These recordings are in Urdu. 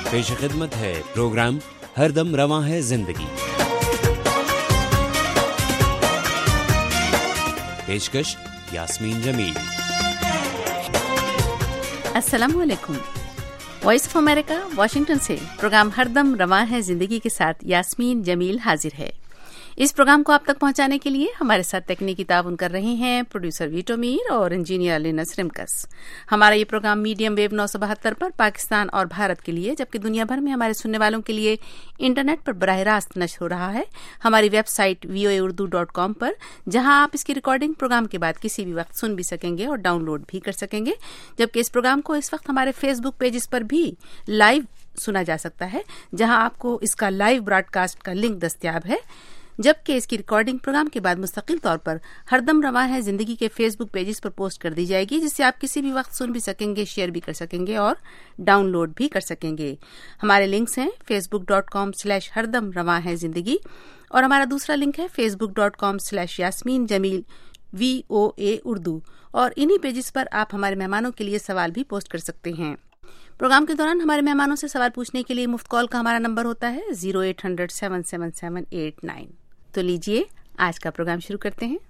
پیش خدمت ہے پروگرام ہر دم رواں ہے زندگی. پیشکش یاسمین جمیل. السلام علیکم. وائس آف امریکہ واشنگٹن سے پروگرام ہر دم رواں ہے زندگی کے ساتھ یاسمین جمیل حاضر ہے. اس پروگرام کو آپ تک پہنچانے کے لیے ہمارے ساتھ تکنیکی تعاون کر رہے ہیں پروڈیوسر ویٹو میر اور انجینئر لینس رمکس. ہمارا یہ پروگرام میڈیم ویو 972 پر پاکستان اور بھارت کے لیے جبکہ دنیا بھر میں ہمارے سننے والوں کے لیے انٹرنیٹ پر براہ راست نشر ہو رہا ہے ہماری ویب سائٹ voaurdu.com پر, جہاں آپ اس کی ریکارڈنگ پروگرام کے بعد کسی بھی وقت سن بھی سکیں گے اور ڈاؤن لوڈ بھی کر سکیں گے. جبکہ اس پروگرام کو اس وقت ہمارے فیس بک پیجز پر بھی لائیو سنا جا سکتا ہے, جہاں آپ کو اس کا لائیو براڈ کاسٹ کا لنک دستیاب ہے. جبکہ اس کی ریکارڈنگ پروگرام کے بعد مستقل طور پر ہر دم رواں ہے زندگی کے فیس بک پیجز پر پوسٹ کر دی جائے گی, جس سے آپ کسی بھی وقت سن بھی سکیں گے, شیئر بھی کر سکیں گے اور ڈاؤن لوڈ بھی کر سکیں گے. ہمارے لنکس ہیں facebook.com/ہردم رواں ہے زندگی اور ہمارا دوسرا لنک ہے facebook.com/یاسمین جمیل VOA اردو, اور انہی پیجز پر آپ ہمارے مہمانوں کے لیے سوال بھی پوسٹ کر سکتے ہیں. پروگرام کے دوران ہمارے مہمانوں سے سوال پوچھنے کے لیے مفت کال کا ہمارا نمبر ہوتا ہے 0800-777-889. تو لیجئے آج کا پروگرام شروع کرتے ہیں.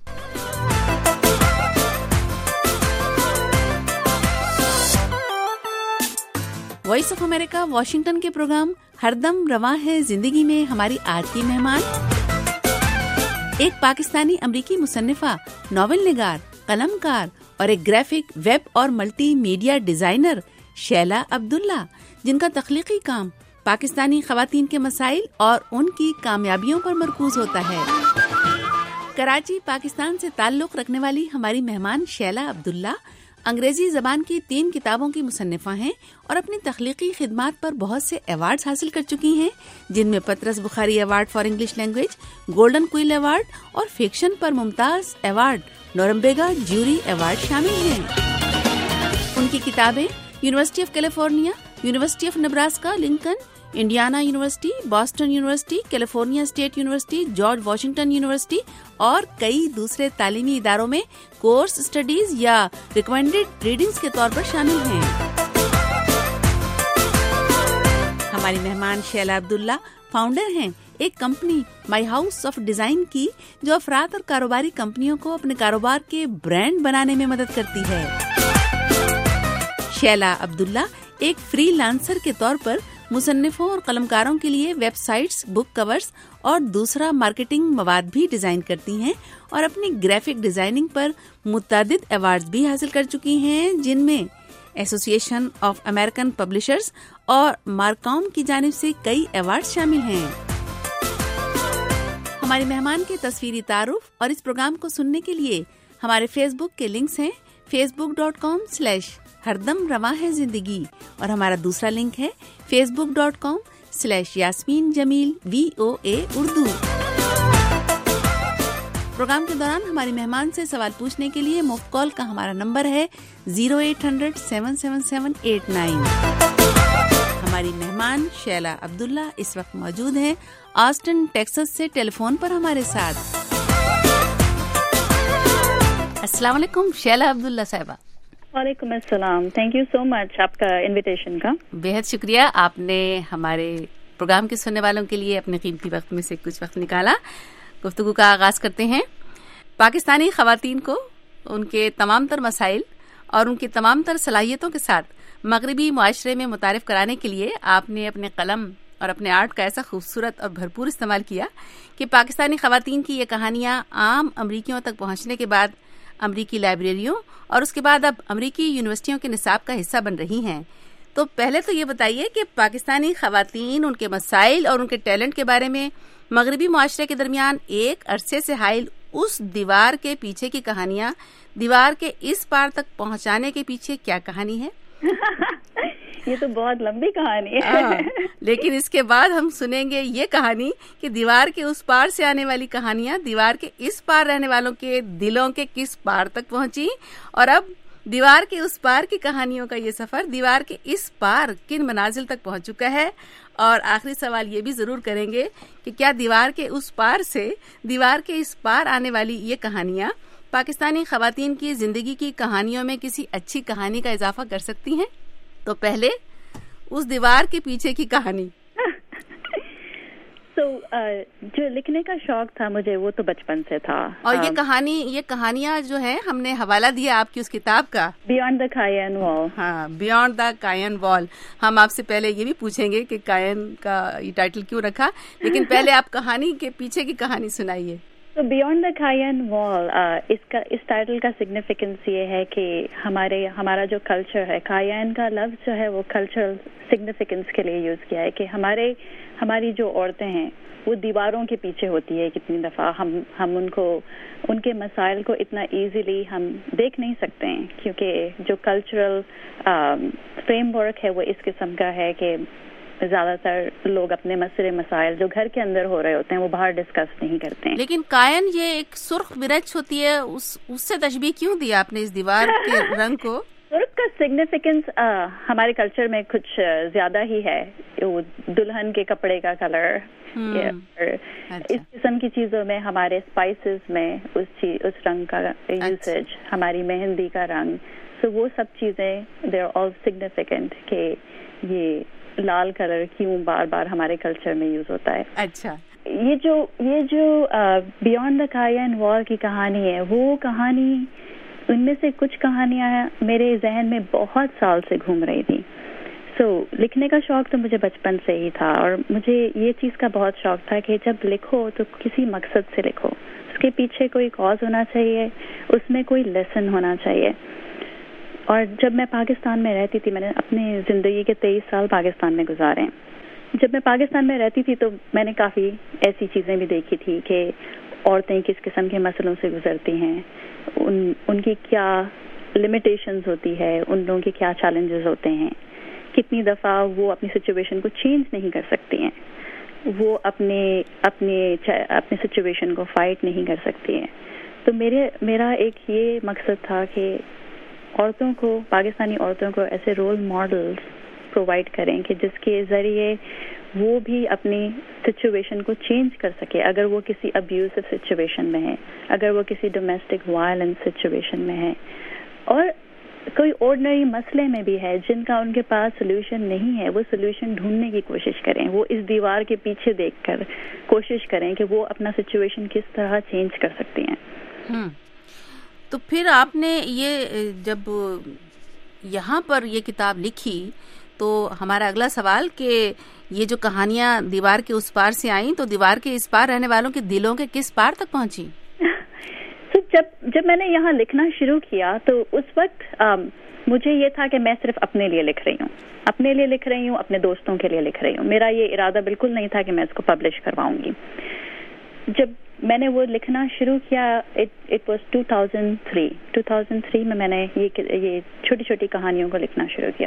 وائس آف امریکہ واشنگٹن کے پروگرام ہر دم رواں ہے زندگی میں ہماری آج کی مہمان ایک پاکستانی امریکی مصنفہ, ناول نگار, قلم کار اور ایک گرافک, ویب اور multimedia designer Sheila Abdullah, جن کا تخلیقی کام پاکستانی خواتین کے مسائل اور ان کی کامیابیوں پر مرکوز ہوتا ہے. کراچی, پاکستان سے تعلق رکھنے والی ہماری مہمان شیلا عبداللہ انگریزی زبان کی 3 کتابوں کی مصنفہ ہیں اور اپنی تخلیقی خدمات پر بہت سے ایوارڈز حاصل کر چکی ہیں, جن میں Patras Bukhari Award for English Language, Golden Quill Award اور فکشن پر Mumtaz Award Norumbega Jury Award شامل ہیں. ان کی کتابیں University of California, University of Nebraska Lincoln, Indiana University, Boston University, California State University, George Washington University اور کئی دوسرے تعلیمی اداروں میں کورس اسٹڈیز یا ریکمینڈڈ ریڈنگز کے طور پر شامل ہیں. ہماری مہمان شیلا عبداللہ فاؤنڈر ہیں ایک company My House of Design کی, جو افراد اور کاروباری کمپنیوں کو اپنے کاروبار کے برانڈ بنانے میں مدد کرتی ہے. شیلا عبداللہ ایک فری لانسر کے طور پر مصنفوں اور قلمکاروں کے لیے ویب سائٹس, بک کورز اور دوسرا مارکیٹنگ مواد بھی ڈیزائن کرتی ہیں اور اپنی گرافک ڈیزائننگ پر متعدد ایوارڈز بھی حاصل کر چکی ہیں, جن میں ایسوسی ایشن آف امریکن پبلشرز اور مارکوم کی جانب سے کئی ایوارڈ شامل ہیں. ہمارے مہمان کے تصویری تعارف اور اس پروگرام کو سننے کے لیے ہمارے فیس بک کے لنکس ہیں facebook.com/ہردم رواں ہے زندگی اور ہمارا دوسرا لنک ہے facebook.com/یاسمین جمیل VOA اردو. پروگرام کے دوران ہماری مہمان سے سوال پوچھنے کے لیے مفت کال کا ہمارا نمبر ہے 0800-777-889. ہماری مہمان شیلا عبداللہ اس وقت موجود ہیں آسٹن ٹیکساس سے ٹیلی فون پر ہمارے ساتھ. السلام علیکم شیلا عبداللہ صاحبہ. وعلیکم السلام. تھینک یو سو مچ آپ کا انویٹیشن کا. بہت شکریہ, آپ نے ہمارے پروگرام کے سننے والوں کے لیے اپنے قیمتی وقت میں سے کچھ وقت نکالا. گفتگو کا آغاز کرتے ہیں. پاکستانی خواتین کو ان کے تمام تر مسائل اور ان کی تمام تر صلاحیتوں کے ساتھ مغربی معاشرے میں متعارف کرانے کے لیے آپ نے اپنے قلم اور اپنے آرٹ کا ایسا خوبصورت اور بھرپور استعمال کیا کہ پاکستانی خواتین کی یہ کہانیاں عام امریکیوں تک پہنچنے کے بعد امریکی لائبریریوں اور اس کے بعد اب امریکی یونیورسٹیوں کے نصاب کا حصہ بن رہی ہیں. تو پہلے تو یہ بتائیے کہ پاکستانی خواتین, ان کے مسائل اور ان کے ٹیلنٹ کے بارے میں مغربی معاشرے کے درمیان ایک عرصے سے حائل اس دیوار کے پیچھے کی کہانیاں, دیوار کے اس پار تک پہنچانے کے پیچھے کیا کہانی ہے؟ یہ تو بہت لمبی کہانی ہے. لیکن اس کے بعد ہم سنیں گے یہ کہانی کہ دیوار کے اس پار سے آنے والی کہانیاں دیوار کے اس پار رہنے والوں کے دلوں کے کس پار تک پہنچی, اور اب دیوار کے اس پار کی کہانیوں کا یہ سفر دیوار کے اس پار کن منازل تک پہنچ چکا ہے. اور آخری سوال یہ بھی ضرور کریں گے کہ کیا دیوار کے اس پار سے دیوار کے اس پار آنے والی یہ کہانیاں پاکستانی خواتین کی زندگی کی کہانیوں میں کسی اچھی کہانی کا اضافہ کر سکتی ہیں. تو پہلے اس دیوار کے پیچھے کی کہانی. جو لکھنے کا شوق تھا مجھے وہ تو بچپن سے تھا. اور یہ کہانیاں جو ہیں ہم نے حوالہ دیا آپ کی اس کتاب کا, بیونڈ دا کائن وال. ہاں, بیونڈ دا کائن وال. ہم آپ سے پہلے یہ بھی پوچھیں گے کہ کائن کا یہ ٹائٹل کیوں رکھا, لیکن پہلے آپ کہانی کے پیچھے کی کہانی سنائیے. تو بیونڈ دا کائن وال, اس ٹائٹل کا سگنیفیکنس یہ ہے کہ ہمارا جو کلچر ہے, کائن کا لفظ جو ہے وہ کلچرل سگنیفیکنس کے لیے یوز کیا ہے کہ ہماری جو عورتیں ہیں وہ دیواروں کے پیچھے ہوتی ہے. کتنی دفعہ ہم ان کے مسائل کو اتنا ایزیلی ہم دیکھ نہیں سکتے ہیں, کیونکہ جو کلچرل فریم ورک ہے وہ اس قسم کا ہے کہ زیادہ تر لوگ اپنے مسائل جو گھر کے اندر ہو رہے ہوتے ہیں وہ باہر ڈسکس نہیں کرتے ہیں. لیکن کائن یہ ایک سرخ مرچ ہوتی ہے, اس سے تشبیہ کیوں دیا آپ نے اس دیوار کے رنگ کو؟ سرخ کا سگنیفیکنس ہمارے کلچر میں کچھ زیادہ ہی ہے. دلہن کے کپڑے کا کلر, اس قسم کی چیزوں میں, ہمارے اسپائسز میں اس رنگ کا یوسیج, ہماری مہندی کا رنگ, سو وہ سب چیزیں دے آر آل سگنیفیکنٹ کہ یہ لال کلر کیوں بار بار ہمارے کلچر میں یوز ہوتا ہے. اچھا, یہ جو بیونڈ دا کائن وال کی کہانی ہے, وہ کہانی, ان میں سے کچھ کہانیاں میرے ذہن میں بہت سال سے گھوم رہی تھی. لکھنے کا شوق تو مجھے بچپن سے ہی تھا, اور مجھے یہ چیز کا بہت شوق تھا کہ جب لکھو تو کسی مقصد سے لکھو, اس کے پیچھے کوئی کاز ہونا چاہیے, اس میں کوئی لیسن ہونا چاہیے. اور جب میں پاکستان میں رہتی تھی, میں نے اپنی زندگی کے 23 سال پاکستان میں گزارے ہیں. جب میں پاکستان میں رہتی تھی تو میں نے کافی ایسی چیزیں بھی دیکھی تھی کہ عورتیں کس قسم کے مسئلوں سے گزرتی ہیں, ان کی کیا لمیٹیشنز ہوتی ہے, ان لوگوں کے کیا چیلنجز ہوتے ہیں, کتنی دفعہ وہ اپنی سچویشن کو چینج نہیں کر سکتی ہیں, وہ اپنی سچویشن کو فائٹ نہیں کر سکتی ہیں. تو میرا ایک یہ مقصد تھا کہ عورتوں کو, پاکستانی عورتوں کو ایسے رول ماڈلز پرووائڈ کریں کہ جس کے ذریعے وہ بھی اپنی سچویشن کو چینج کر سکے. اگر وہ کسی ابیوزو سچویشن میں ہے, اگر وہ کسی ڈومیسٹک وائلنس سچویشن میں ہے, اور کوئی آرڈنری مسئلے میں بھی ہے جن کا ان کے پاس سولوشن نہیں ہے, وہ سولوشن ڈھونڈنے کی کوشش کریں. وہ اس دیوار کے پیچھے دیکھ کر کوشش کریں کہ وہ اپنا سچویشن کس طرح چینج کر سکتی ہیں. تو پھر آپ نے یہ جب یہاں پر یہ کتاب لکھی تو ہمارا اگلا سوال کہ یہ جو کہانیاں دیوار کے اس پار سے آئیں تو دیوار کے اس پار رہنے والوں کے دلوں کے کس پار تک پہنچی؟ جب میں نے یہاں لکھنا شروع کیا تو اس وقت مجھے یہ تھا کہ میں صرف اپنے لیے لکھ رہی ہوں, اپنے دوستوں کے لیے لکھ رہی ہوں. میرا یہ ارادہ بالکل نہیں تھا کہ میں اس کو پبلش کرواؤں گی. جب میں نے وہ لکھنا شروع کیا, اٹ واز 2003 میں نے یہ چھوٹی چھوٹی کہانیوں کو لکھنا شروع کیا.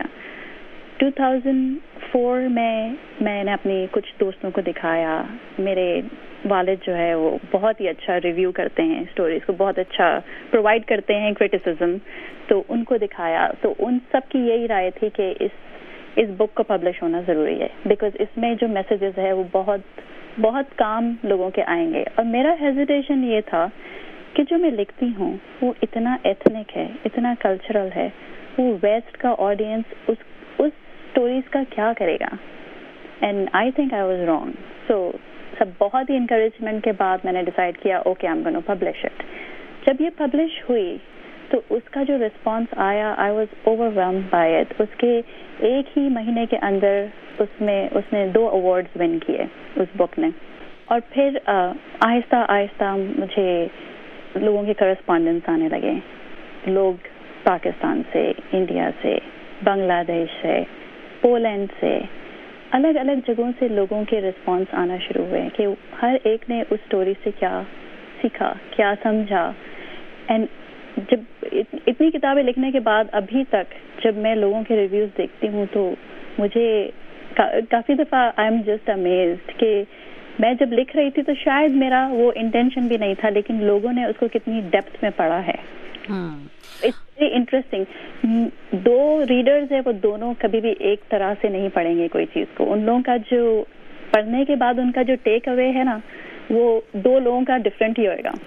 2004 میں نے اپنی کچھ دوستوں کو دکھایا. میرے والد جو ہے وہ بہت ہی اچھا ریویو کرتے ہیں اسٹوریز کو, بہت اچھا پرووائڈ کرتے ہیں کرٹیسزم, تو ان کو دکھایا. تو ان سب کی یہی رائے تھی کہ اس بک کو پبلش ہونا ضروری ہے, بیکاز اس میں جو میسیجز ہے وہ بہت کام لوگوں کے آئیں گے. اور میرا ہیزیٹیشن یہ تھا کہ جو میں لکھتی ہوں وہ اتنا ایتھنک ہے, اتنا کلچرل ہے, وہ ویسٹ کا آڈینس اس اسٹوریز کا کیا کرے گا. And I think I was wrong. So سب بہت ہی انکریجمنٹ کے بعد میں نے ڈیسائیڈ کیا okay I am gonna publish it. جب یہ پبلش ہوئی تو اس کا جو رسپانس آیا, I was over whelmed by it. اس کے ایک ہی مہینے کے اندر اس نے 2 ایوارڈز ون کیے اس بک نے. اور پھر آہستہ آہستہ مجھے لوگوں کے کرسپونڈنس آنے لگے. لوگ پاکستان سے, انڈیا سے, بنگلہ دیش سے, پولینڈ سے, الگ الگ جگہوں سے لوگوں کے رسپانس آنا شروع ہوئے کہ ہر ایک نے اس اسٹوری سے کیا سیکھا, کیا سمجھا. اینڈ جب اتنی کتابیں لکھنے کے بعد ابھی تک جب میں لوگوں کے ریویوز دیکھتی ہوں تو مجھے کافی دفعہ آئی ایم جسٹ امیزڈ کہ میں جب لکھ رہی تھی تو شاید میرا وہ انٹینشن بھی نہیں تھا, لیکن لوگوں نے اس کو کتنی ڈیپتھ میں پڑھا ہے. It's very interesting. 2 ریڈرز ہیں, وہ دونوں کبھی بھی ایک طرح سے نہیں پڑھیں گے کوئی چیز کو. ان لوگوں کا جو پڑھنے کے بعد ان کا جو ٹیک اوے ہے نا, وہ 2 لوگوں کا ڈفرینٹ ہی ہوئے گا.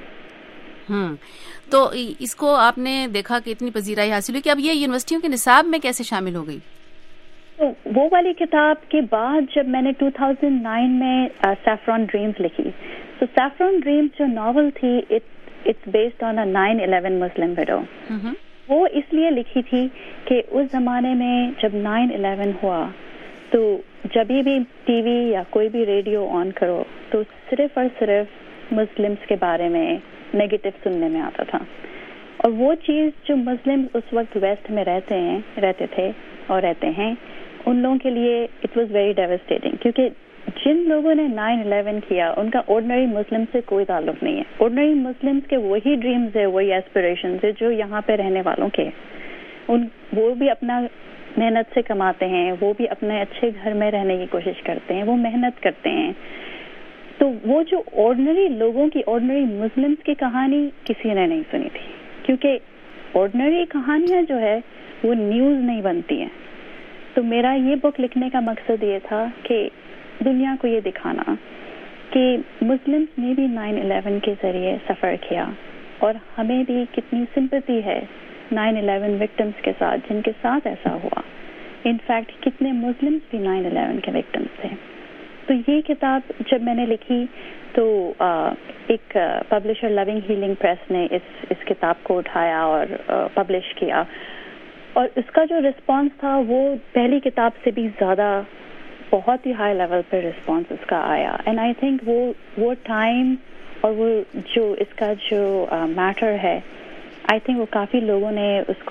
تو اس کو آپ نے دیکھا کہ اتنی پذیرائی حاصل ہوئی کہ اب یہ یونیورسٹیوں کے نصاب میں کیسے شامل ہو گئی؟ تو وہ والی کتاب کے بعد جب میں نے 2009 میں سیفران ڈریمز لکھی، تو سیفران ڈریمز جو ناول تھی it's based on a 9/11 Muslim widow. وہ اس لیے لکھی تھی کہ اس زمانے میں جب 9/11 ہوا تو جب بھی ٹی وی یا کوئی بھی ریڈیو آن کرو تو صرف اور صرف مسلمس کے بارے میں نیگیٹو سننے میں آتا تھا. اور وہ چیز جو مسلم اس وقت ویسٹ میں رہتے تھے اور رہتے ہیں، ان لوگوں کے لیے اٹ واز ویری ڈیوسٹیٹنگ، کیونکہ جن لوگوں نے 9/11 کیا ان کا آرڈنری مسلم سے کوئی تعلق نہیں ہے. آرڈنری مسلمس کے وہی ڈریمز ہے، وہی ایسپریشنز ہے جو یہاں پہ رہنے والوں کے. وہ بھی اپنا محنت سے کماتے ہیں، وہ بھی اپنے اچھے گھر میں رہنے کی کوشش کرتے ہیں، وہ محنت کرتے ہیں. تو وہ جو آرڈنری لوگوں کی، آرڈنری مسلمس کی کہانی کسی نے نہیں سنی تھی، کیونکہ آرڈنری کہانیاں جو ہے وہ نیوز نہیں بنتی ہیں. تو میرا یہ بک لکھنے کا مقصد یہ تھا کہ دنیا کو یہ دکھانا کہ مسلمس نے بھی 9/11 کے ذریعے سفر کیا، اور ہمیں بھی کتنی سمپتی ہے 9/11 وکٹمس کے ساتھ جن کے ساتھ ایسا ہوا. انفیکٹ کتنے مسلمس بھی 9/11 کے وکٹمس تھے. تو یہ کتاب جب میں نے لکھی تو ایک پبلشر لونگ ہیلنگ پریس نے اس کتاب کو اٹھایا اور پبلش کیا، اور اس کا جو رسپانس تھا وہ پہلی کتاب سے بھی زیادہ بہت ہی ہائی لیول پہ رسپانس اس کا آیا. اینڈ آئی تھنک وہ ٹائم اور وہ جو اس کا جو میٹر ہے، آئی تھنک وہ کافی لوگوں نے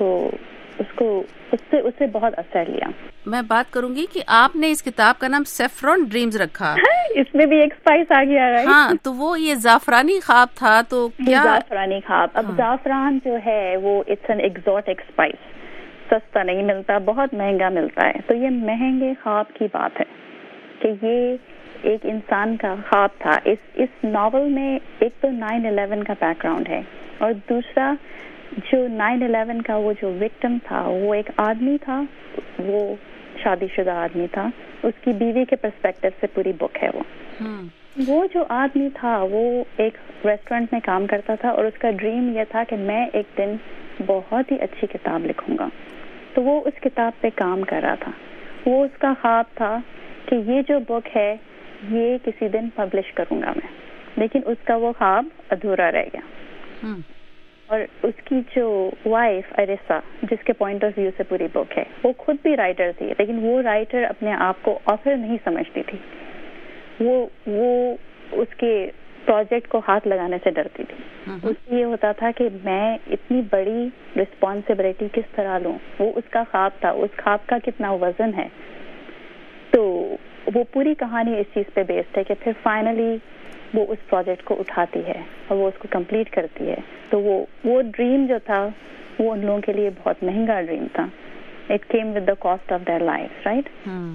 اس سے بہت اثر لیا. میں بات کروں گی کہ آپ نے اس کتاب کا نام سیفران ڈریمز رکھا. اس میں بھی ایک اسپائس آ گیا ہے. ہاں، تو وہ یہ زعفرانی خواب تھا. تو کیا زعفرانی خواب؟ اب زعفران جو ہے وہ اٹس این ایگزوٹک اسپائس، سستا نہیں ملتا، بہت مہنگا ملتا ہے. تو یہ مہنگے خواب کی بات ہے کہ یہ ایک انسان کا خواب تھا. اس ناول میں ایک تو 9/11 کا بیک گراؤنڈ ہے، اور دوسرا جو 9/11 کا وہ جو وکٹم تھا وہ ایک آدمی تھا، وہ شادی شدہ آدمی تھا. اس کی بیوی کے پرسپیکٹو سے پوری بک ہے. وہ جو آدمی تھا وہ ایک ریسٹورینٹ میں کام کرتا تھا، اور اس کا ڈریم یہ تھا کہ میں ایک دن بہت ہی اچھی کتاب لکھوں گا. تو وہ اس کتاب پہ کام کر رہا تھا. وہ اس کا خواب تھا کہ یہ جو بک ہے یہ کسی دن پبلش کروں گا میں، لیکن اس کا وہ خواب ادھورا رہ گیا. اور اس کی جو وائف اریسا، جس کے پوائنٹ آف ویو سے پوری بک ہے، وہ خود بھی رائٹر تھی، لیکن وہ رائٹر اپنے آپ کو آتھر نہیں سمجھتی تھی. وہ اس کے پروجیکٹ کو ہاتھ لگانے سے ڈرتی تھی. اس سے یہ ہوتا تھا کہ میں اتنی بڑی رسپانسبلٹی کس طرح لوں. وہ اس کا خواب تھا، اس خواب کا کتنا وزن ہے. تو وہ پوری کہانی اس چیز پہ بیسڈ ہے کہ پھر فائنلی وہ اس پروجیکٹ کو اٹھاتی ہے اور وہ اس کو کمپلیٹ کرتی ہے. تو وہ ڈریم جو تھا وہ ان لوگوں کے لیے بہت مہنگا ڈریم تھا. It came with the cost of their life, right.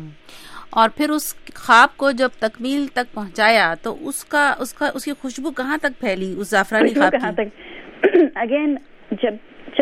اور پھر اس خواب کو جب تکمیل تک پہنچایا تو اس کی خوشبو کہاں تک پھیلی، اس زعفرانی خواب کہاں تک؟ اگین جب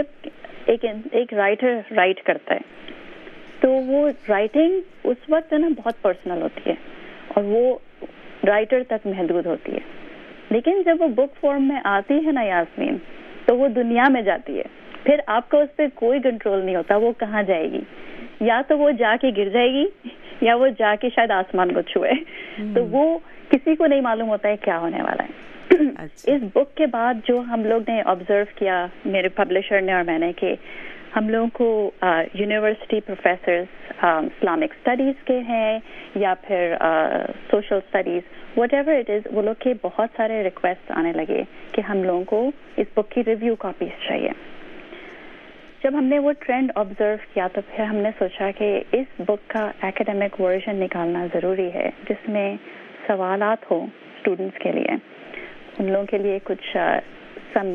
ایک رائٹر رائٹ کرتا ہے تو وہ رائٹنگ اس وقت نا بہت پرسنل ہوتی ہے اور وہ رائٹر تک محدود ہوتی ہے. لیکن جب وہ بک فارم میں آتی ہے نا یاسمین، تو وہ دنیا میں جاتی ہے. پھر آپ کا اس پہ کوئی کنٹرول نہیں ہوتا وہ کہاں جائے گی. یا تو وہ جا کے گر جائے گی یا وہ جا کے شاید آسمان کو چھوئے. تو وہ کسی کو نہیں معلوم ہوتا ہے کیا ہونے والا ہے. اس بک کے بعد جو ہم لوگ نے آبزرو کیا، میرے پبلشر نے اور میں نے، کہ ہم لوگوں کو یونیورسٹی پروفیسرز اسلامک اسٹڈیز کے ہیں یا پھر social studies, whatever it is, وہ لوگ کے بہت سارے ریکویسٹ آنے لگے کہ ہم لوگوں کو اس بک کی ریویو کاپیز چاہیے. جب ہم نے وہ ٹرینڈ آبزرو کیا تو پھر ہم نے سوچا کہ اس بک کا ایکیڈیمک ورژن نکالنا ضروری ہے جس میں سوالات ہوں اسٹوڈنٹس کے لیے، ان لوگوں کے لیے کچھ سم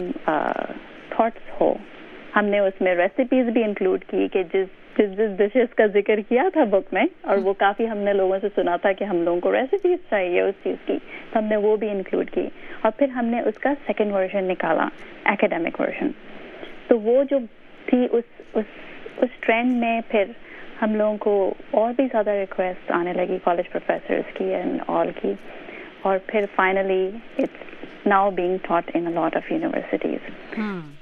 تھاٹس ہو. ہم نے اس میں ریسیپیز بھی انکلوڈ کی کہ جس ڈشز کا ذکر کیا تھا بک میں، اور وہ کافی ہم نے لوگوں سے سنا تھا کہ ہم لوگوں کو ریسیپیز چاہیے اس چیز کی، تو ہم نے وہ بھی انکلوڈ کی. اور پھر ہم نے اس کا سیکنڈ ورژن نکالا، ایکیڈیمک ورژن. تو وہ جو تھی اس ٹرینڈ میں پھر ہم لوگوں کو اور بھی زیادہ ریکویسٹ آنے لگی کالج پروفیسرز کی اینڈ آل کی، اور پھر finally it's now being taught in a lot of universities.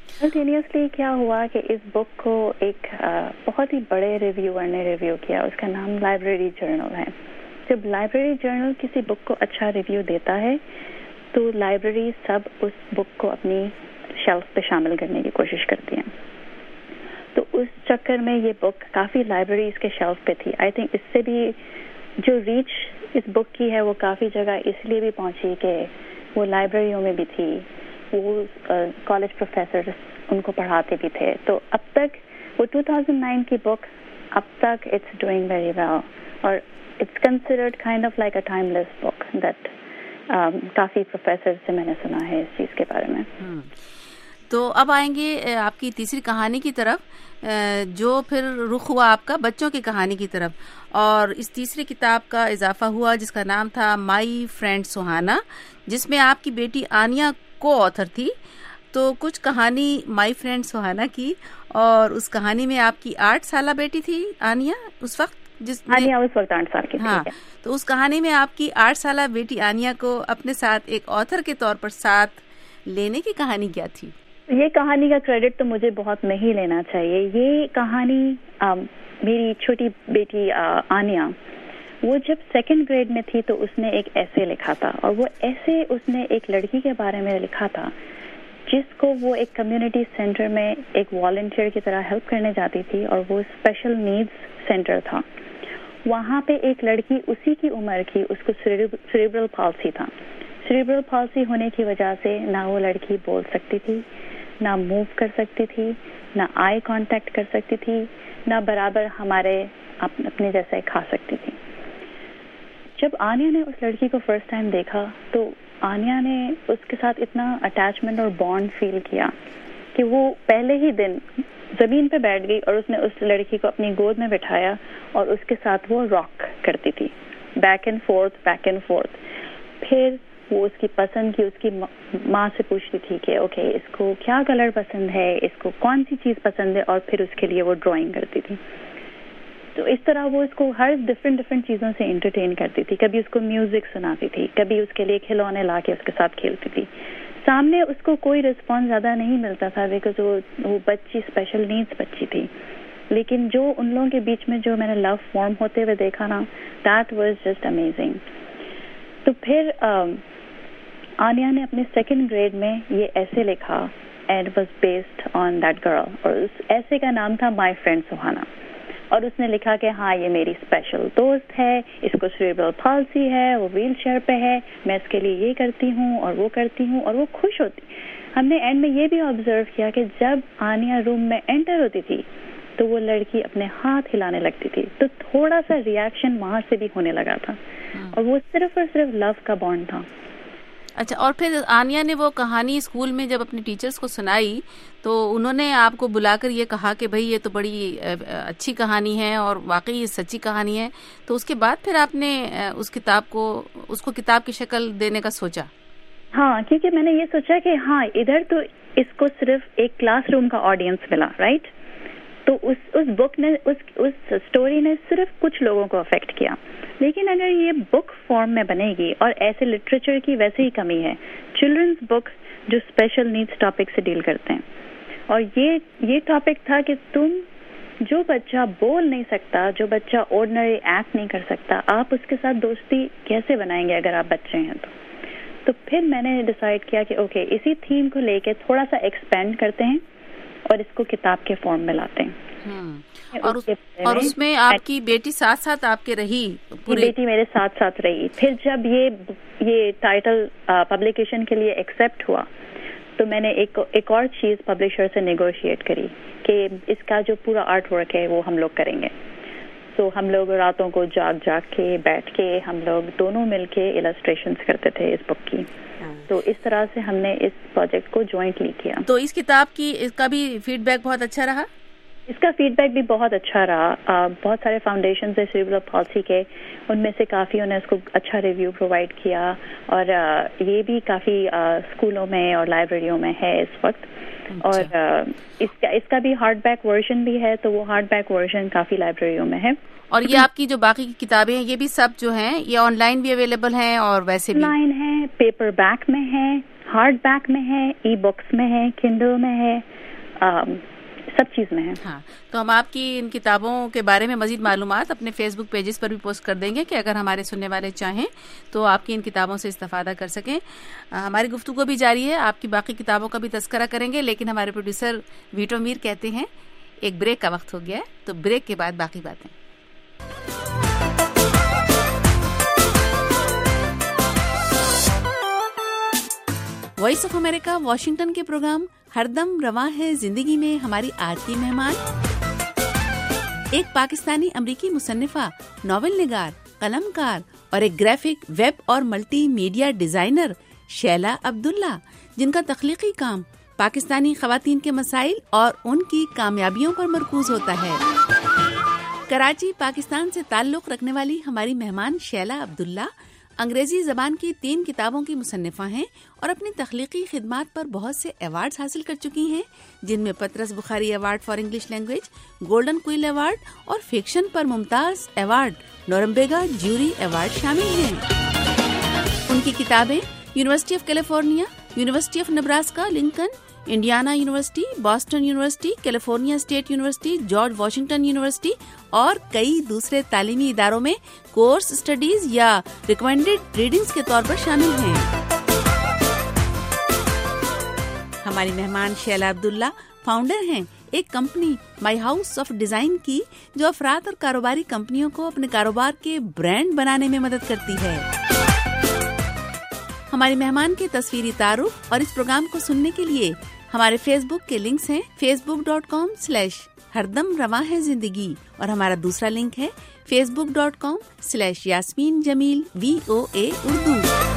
Simultaneously کیا ہوا کہ اس بک کو ایک بہت ہی بڑے ریویور نے ریویو کیا. اس کا نام لائبریری جرنل ہے. جب لائبریری جرنل کسی بک کو اچھا ریویو دیتا ہے تو لائبریری سب اس بک کو اپنی شیلف پہ شامل کرنے کی کوشش کرتی ہیں. تو اس چکر میں یہ بک کافی لائبریریز کے شیلف پہ تھی. آئی تھنک اس سے بھی جو ریچ اس بک کی ہے وہ کافی جگہ اس لیے بھی پہنچی کہ وہ لائبریریوں میں بھی تھی, وہ کالج پروفیسر ان کو پڑھاتے بھی تھے. تو اب تک وہ 2009 کی بک اب تک اٹس ڈوئنگ ویری ویل, اور it's considered kind of like a timeless book that کافی پروفیسر سے میں نے سنا ہے اس چیز کے بارے میں. تو اب آئیں گے آپ کی تیسری کہانی کی طرف, جو پھر رخ ہوا آپ کا بچوں کی کہانی کی طرف, اور اس تیسری کتاب کا اضافہ ہوا جس کا نام تھا مائی فرینڈ سہانا, جس میں آپ کی بیٹی آنیا کو آتھر تھی. تو کچھ کہانی مائی فرینڈ سہانا کی, اور اس کہانی میں آپ کی 8 سالہ بیٹی تھی آنیا اس وقت, آنیا اس وقت 8 سال کی تھی. ہاں, تو اس کہانی میں آپ کی 8 سالہ بیٹی آنیا کو اپنے ساتھ ایک آتھر کے طور پر ساتھ لینے کی کہانی کیا تھی؟ یہ کہانی کا کریڈٹ تو مجھے بہت نہیں لینا چاہیے. یہ کہانی میری چھوٹی بیٹی آنیا, وہ جب 2nd گریڈ میں تھی تو اس نے ایک ایسے لکھا تھا, اور وہ ایسے اس نے ایک لڑکی کے بارے میں لکھا تھا جس کو وہ ایک کمیونٹی سینٹر میں ایک والنٹیئر کی طرح ہیلپ کرنے جاتی تھی, اور وہ اسپیشل نیڈز سینٹر تھا. وہاں پہ ایک لڑکی اسی کی عمر کی, اس کو سیریبرل پالسی تھا. سیریبرل پالسی ہونے کی وجہ سے نہ وہ لڑکی بول سکتی تھی, نہ موو کر سکتی تھی, نہ آئی کانٹیکٹ کر سکتی تھی, نہ برابر ہمارے اپنے جیسے کھا سکتی تھی. جب آنیا نے اس لڑکی کو فرسٹ ٹائم دیکھا تو آنیا نے اس کے ساتھ اتنا اٹیچمنٹ اور بانڈ فیل کیا کہ وہ پہلے ہی دن زمین پہ بیٹھ گئی اور اس نے اس لڑکی کو اپنی گود میں بٹھایا اور اس کے ساتھ وہ راک کرتی تھی, بیک اینڈ فورتھ. پھر وہ اس کی پسند کی اس کی ماں سے پوچھتی تھی کہ اوکے اس کو کیا کلر پسند ہے, اس کو کون سی چیز پسند ہے, اور پھر اس کے لیے وہ ڈرائنگ کرتی تھی. تو اس طرح وہ اس کو ہر ڈفرینٹ چیزوں سے انٹرٹین کرتی تھی. کبھی اس کو میوزک سناتی تھی, کبھی اس کے لیے کھلونے لا کے اس کے ساتھ کھیلتی تھی. سامنے اس کو کوئی رسپانس زیادہ نہیں ملتا تھا بیکاز وہ بچی اسپیشل نیڈس بچی تھی, لیکن جو ان لوگوں کے بیچ میں جو میں نے لو فارم ہوتے ہوئے دیکھا نا, دیٹ واز جسٹ امیزنگ. تو پھر آنیا نے اپنے 2nd گریڈ میں یہ ایسے لکھا and was based on that girl, اور اس ایسے کا نام تھا مائی فرینڈ سہانا. اور اس نے لکھا کہ ہاں یہ میری اسپیشل دوست ہے, اس کو سیریبرل پالسی ہے, وہ ویل چیئر پہ ہے, میں اس کے لیے یہ کرتی ہوں اور وہ کرتی ہوں, اور وہ خوش ہوتی. ہم نے اینڈ میں یہ بھی آبزرو کیا کہ جب آنیا روم میں انٹر ہوتی تھی تو وہ لڑکی اپنے ہاتھ ہلانے لگتی تھی, تو تھوڑا سا ریئیکشن وہاں سے بھی ہونے لگا تھا, اور وہ صرف اور صرف لو کا بانڈ تھا. اچھا, اور پھر آنیا نے وہ کہانی اسکول میں جب اپنے ٹیچرز کو سنائی تو انہوں نے آپ کو بلا کر یہ کہا کہ بھئی یہ تو بڑی اچھی کہانی ہے اور واقعی یہ سچی کہانی ہے, تو اس کے بعد پھر آپ نے اس کو کتاب کی شکل دینے کا سوچا؟ ہاں, کیونکہ میں نے یہ سوچا کہ ہاں ادھر تو اس کو صرف ایک کلاس روم کا آڈینس ملا, رائٹ, تو اس بک نے اس اسٹوری نے صرف کچھ لوگوں کو افیکٹ کیا. لیکن اگر یہ بک فارم میں بنے گی, اور ایسے لٹریچر کی ویسے ہی کمی ہے, چلڈرنز بک جو اسپیشل نیڈس ٹاپک سے ڈیل کرتے ہیں, اور یہ ٹاپک تھا کہ تم جو بچہ بول نہیں سکتا, جو بچہ آرڈنری ایکٹ نہیں کر سکتا, آپ اس کے ساتھ دوستی کیسے بنائیں گے اگر آپ بچے ہیں تو پھر میں نے ڈیسائیڈ کیا کہ اوکے اسی تھیم کو لے کے تھوڑا سا ایکسپینڈ کرتے ہیں اور اس کو کتاب کے فارم میں لاتے ہیں. اور اس میں آپ کی بیٹی ساتھ ساتھ آپ کے رہی؟ بیٹی میرے ساتھ ساتھ رہی. پھر جب یہ ٹائٹل پبلیکیشن کے لیے ایکسیپٹ ہوا تو میں نے ایک اور چیز پبلشر سے نیگوشیٹ کری کہ اس کا جو پورا آرٹ ورک ہے وہ ہم لوگ کریں گے. تو ہم لوگ راتوں کو جاگ کے بیٹھ کے ہم لوگ دونوں مل کے السٹریشنز کرتے تھے اس بک کی. تو اس طرح سے ہم نے اس پروجیکٹ کو جوائنٹلی کیا. تو اس کتاب کا بھی فیڈ بیک بہت اچھا رہا؟ اس کا فیڈ بیک بھی بہت اچھا رہا. بہت سارے فاؤنڈیشنز ہیں سیریبرل پالسی کے, ان میں سے کافیوں نے اس کو اچھا ریویو پرووائڈ کیا, اور یہ بھی کافی اسکولوں میں اور لائبریریوں میں ہے اس وقت. اور اس کا بھی ہارڈ بیک ورژن بھی ہے, تو وہ ہارڈ بیک ورژن کافی لائبریریوں میں ہے. اور یہ آپ کی جو باقی کی کتابیں ہیں یہ بھی سب جو ہیں یہ آن لائن بھی اویلیبل ہیں اور ویسے بھی؟ آن لائن ہیں, پیپر بیک میں ہیں, ہارڈ بیک میں ہے, ای بکس میں ہے, کنڈل میں ہے, سب چیز میں ہے. ہاں, تو ہم آپ کی ان کتابوں کے بارے میں مزید معلومات اپنے فیس بک پیجز پر بھی پوسٹ کر دیں گے کہ اگر ہمارے سننے والے چاہیں تو آپ کی ان کتابوں سے استفادہ کر سکیں. ہماری گفتگو بھی جاری ہے, آپ کی باقی کتابوں کا بھی تذکرہ کریں گے, لیکن ہمارے پروڈیوسر ویٹو میر کہتے ہیں ایک بریک کا وقت ہو گیا ہے, تو بریک کے بعد باقی باتیں. وائس آف امریکہ واشنگٹن کے پروگرام ہر دم رواں ہے زندگی میں ہماری آج کی مہمان ایک پاکستانی امریکی مصنفہ, ناول نگار, قلم کار اور ایک گرافک, ویب اور multimedia designer Sheila Abdullah, جن کا تخلیقی کام پاکستانی خواتین کے مسائل اور ان کی کامیابیوں پر مرکوز ہوتا ہے. کراچی, پاکستان سے تعلق رکھنے والی ہماری مہمان شیلا عبداللہ انگریزی زبان کی 3 کتابوں کی مصنفہ ہیں اور اپنی تخلیقی خدمات پر بہت سے ایوارڈز حاصل کر چکی ہیں, جن میں Patras Bukhari Award for English Language, Golden Quill Award اور فکشن پر Mumtaz Award Norumbega Jury Award شامل ہیں. ان کی کتابیں University of California, University of Nebraska Lincoln, Indiana University, Boston University, California State University, George Washington University اور کئی دوسرے تعلیمی اداروں میں کورس اسٹڈیز یا ریکمینڈڈ ریڈنگز کے طور پر شامل ہیں. ہماری مہمان شیلا عبداللہ فاؤنڈر ہیں ایک company My House of Design کی, جو افراد اور کاروباری کمپنیوں کو اپنے کاروبار کے برانڈ بنانے میں مدد کرتی ہے. ہماری مہمان کے تصویری تعارف اور اس پروگرام کو سننے کے لیے ہمارے فیس بک کے لنکس ہیں facebook.com/ہردم رواں ہے زندگی, اور ہمارا دوسرا لنک ہے facebook.com/یاسمین جمیل VOA اردو.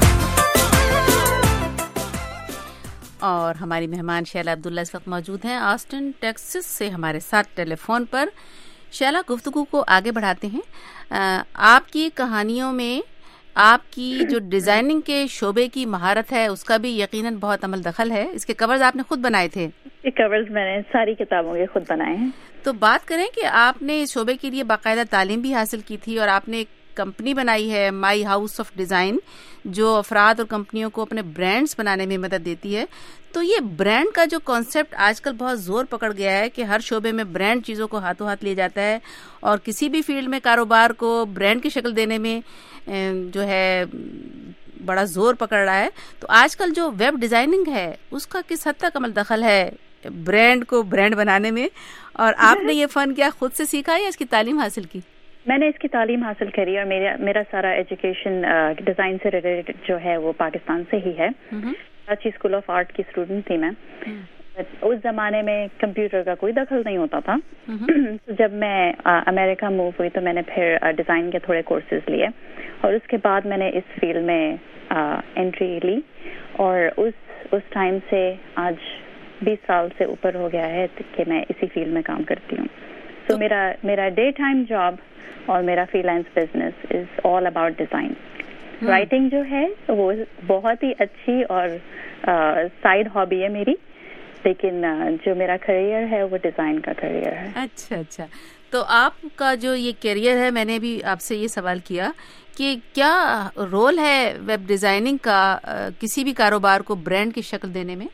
اور ہماری مہمان شیلا عبداللہ اس وقت موجود ہیں آسٹن ٹیکسس سے ہمارے ساتھ ٹیلی فون پر. شیلا, گفتگو کو آگے بڑھاتے ہیں. آپ کی کہانیوں میں آپ کی جو ڈیزائننگ کے شعبے کی مہارت ہے اس کا بھی یقیناً بہت عمل دخل ہے. اس کے کورز آپ نے خود بنائے تھے؟ یہ کورز میں نے ساری کتابوں کے خود بنائے ہیں. تو بات کریں کہ آپ نے اس شعبے کے لیے باقاعدہ تعلیم بھی حاصل کی تھی اور آپ نے ایک کمپنی بنائی ہے مائی ہاؤس آف ڈیزائن, جو افراد اور کمپنیوں کو اپنے برانڈز بنانے میں مدد دیتی ہے. تو یہ برانڈ کا جو کانسیپٹ آج کل بہت زور پکڑ گیا ہے کہ ہر شعبے میں برانڈ چیزوں کو ہاتھوں ہاتھ لیا جاتا ہے, اور کسی بھی فیلڈ میں کاروبار کو برانڈ کی شکل دینے میں جو ہے بڑا زور پکڑ رہا ہے. تو آج کل جو ویب ڈیزائننگ ہے اس کا کس حد تک عمل دخل ہے برانڈ کو برانڈ بنانے میں, اور آپ نے یہ فن کیا خود سے سیکھا یا اس کی تعلیم حاصل کی؟ میں نے اس کی تعلیم حاصل کری, اور میرا سارا ایجوکیشن ڈیزائن سے ریلیٹڈ جو ہے وہ پاکستان سے ہی ہے. کراچی اسکول آف آرٹ کی اسٹوڈنٹ تھی میں. اس زمانے میں کمپیوٹر کا کوئی دخل نہیں ہوتا تھا. جب میں امریکہ موو ہوئی تو میں نے پھر ڈیزائن کے تھوڑے کورسز لیے, اور اس کے بعد میں نے اس فیلڈ میں انٹری لی, اور اس ٹائم سے آج 20 سال سے اوپر ہو گیا ہے کہ میں اسی فیلڈ میں کام کرتی ہوں. تو میرا ڈے ٹائم جاب اور میرا freelance business is all about design. Writing جو ہے وہ بہت ہی اچھی اور سائڈ ہابی ہے میری, لیکن جو میرا کریئر ہے وہ ڈیزائن کا کریئر ہے. اچھا. تو آپ کا جو یہ کیریئر ہے, میں نے بھی آپ سے یہ سوال کیا کہ کیا رول ہے ویب ڈیزائننگ کا کسی بھی کاروبار کو برانڈ کی شکل دینے میں؟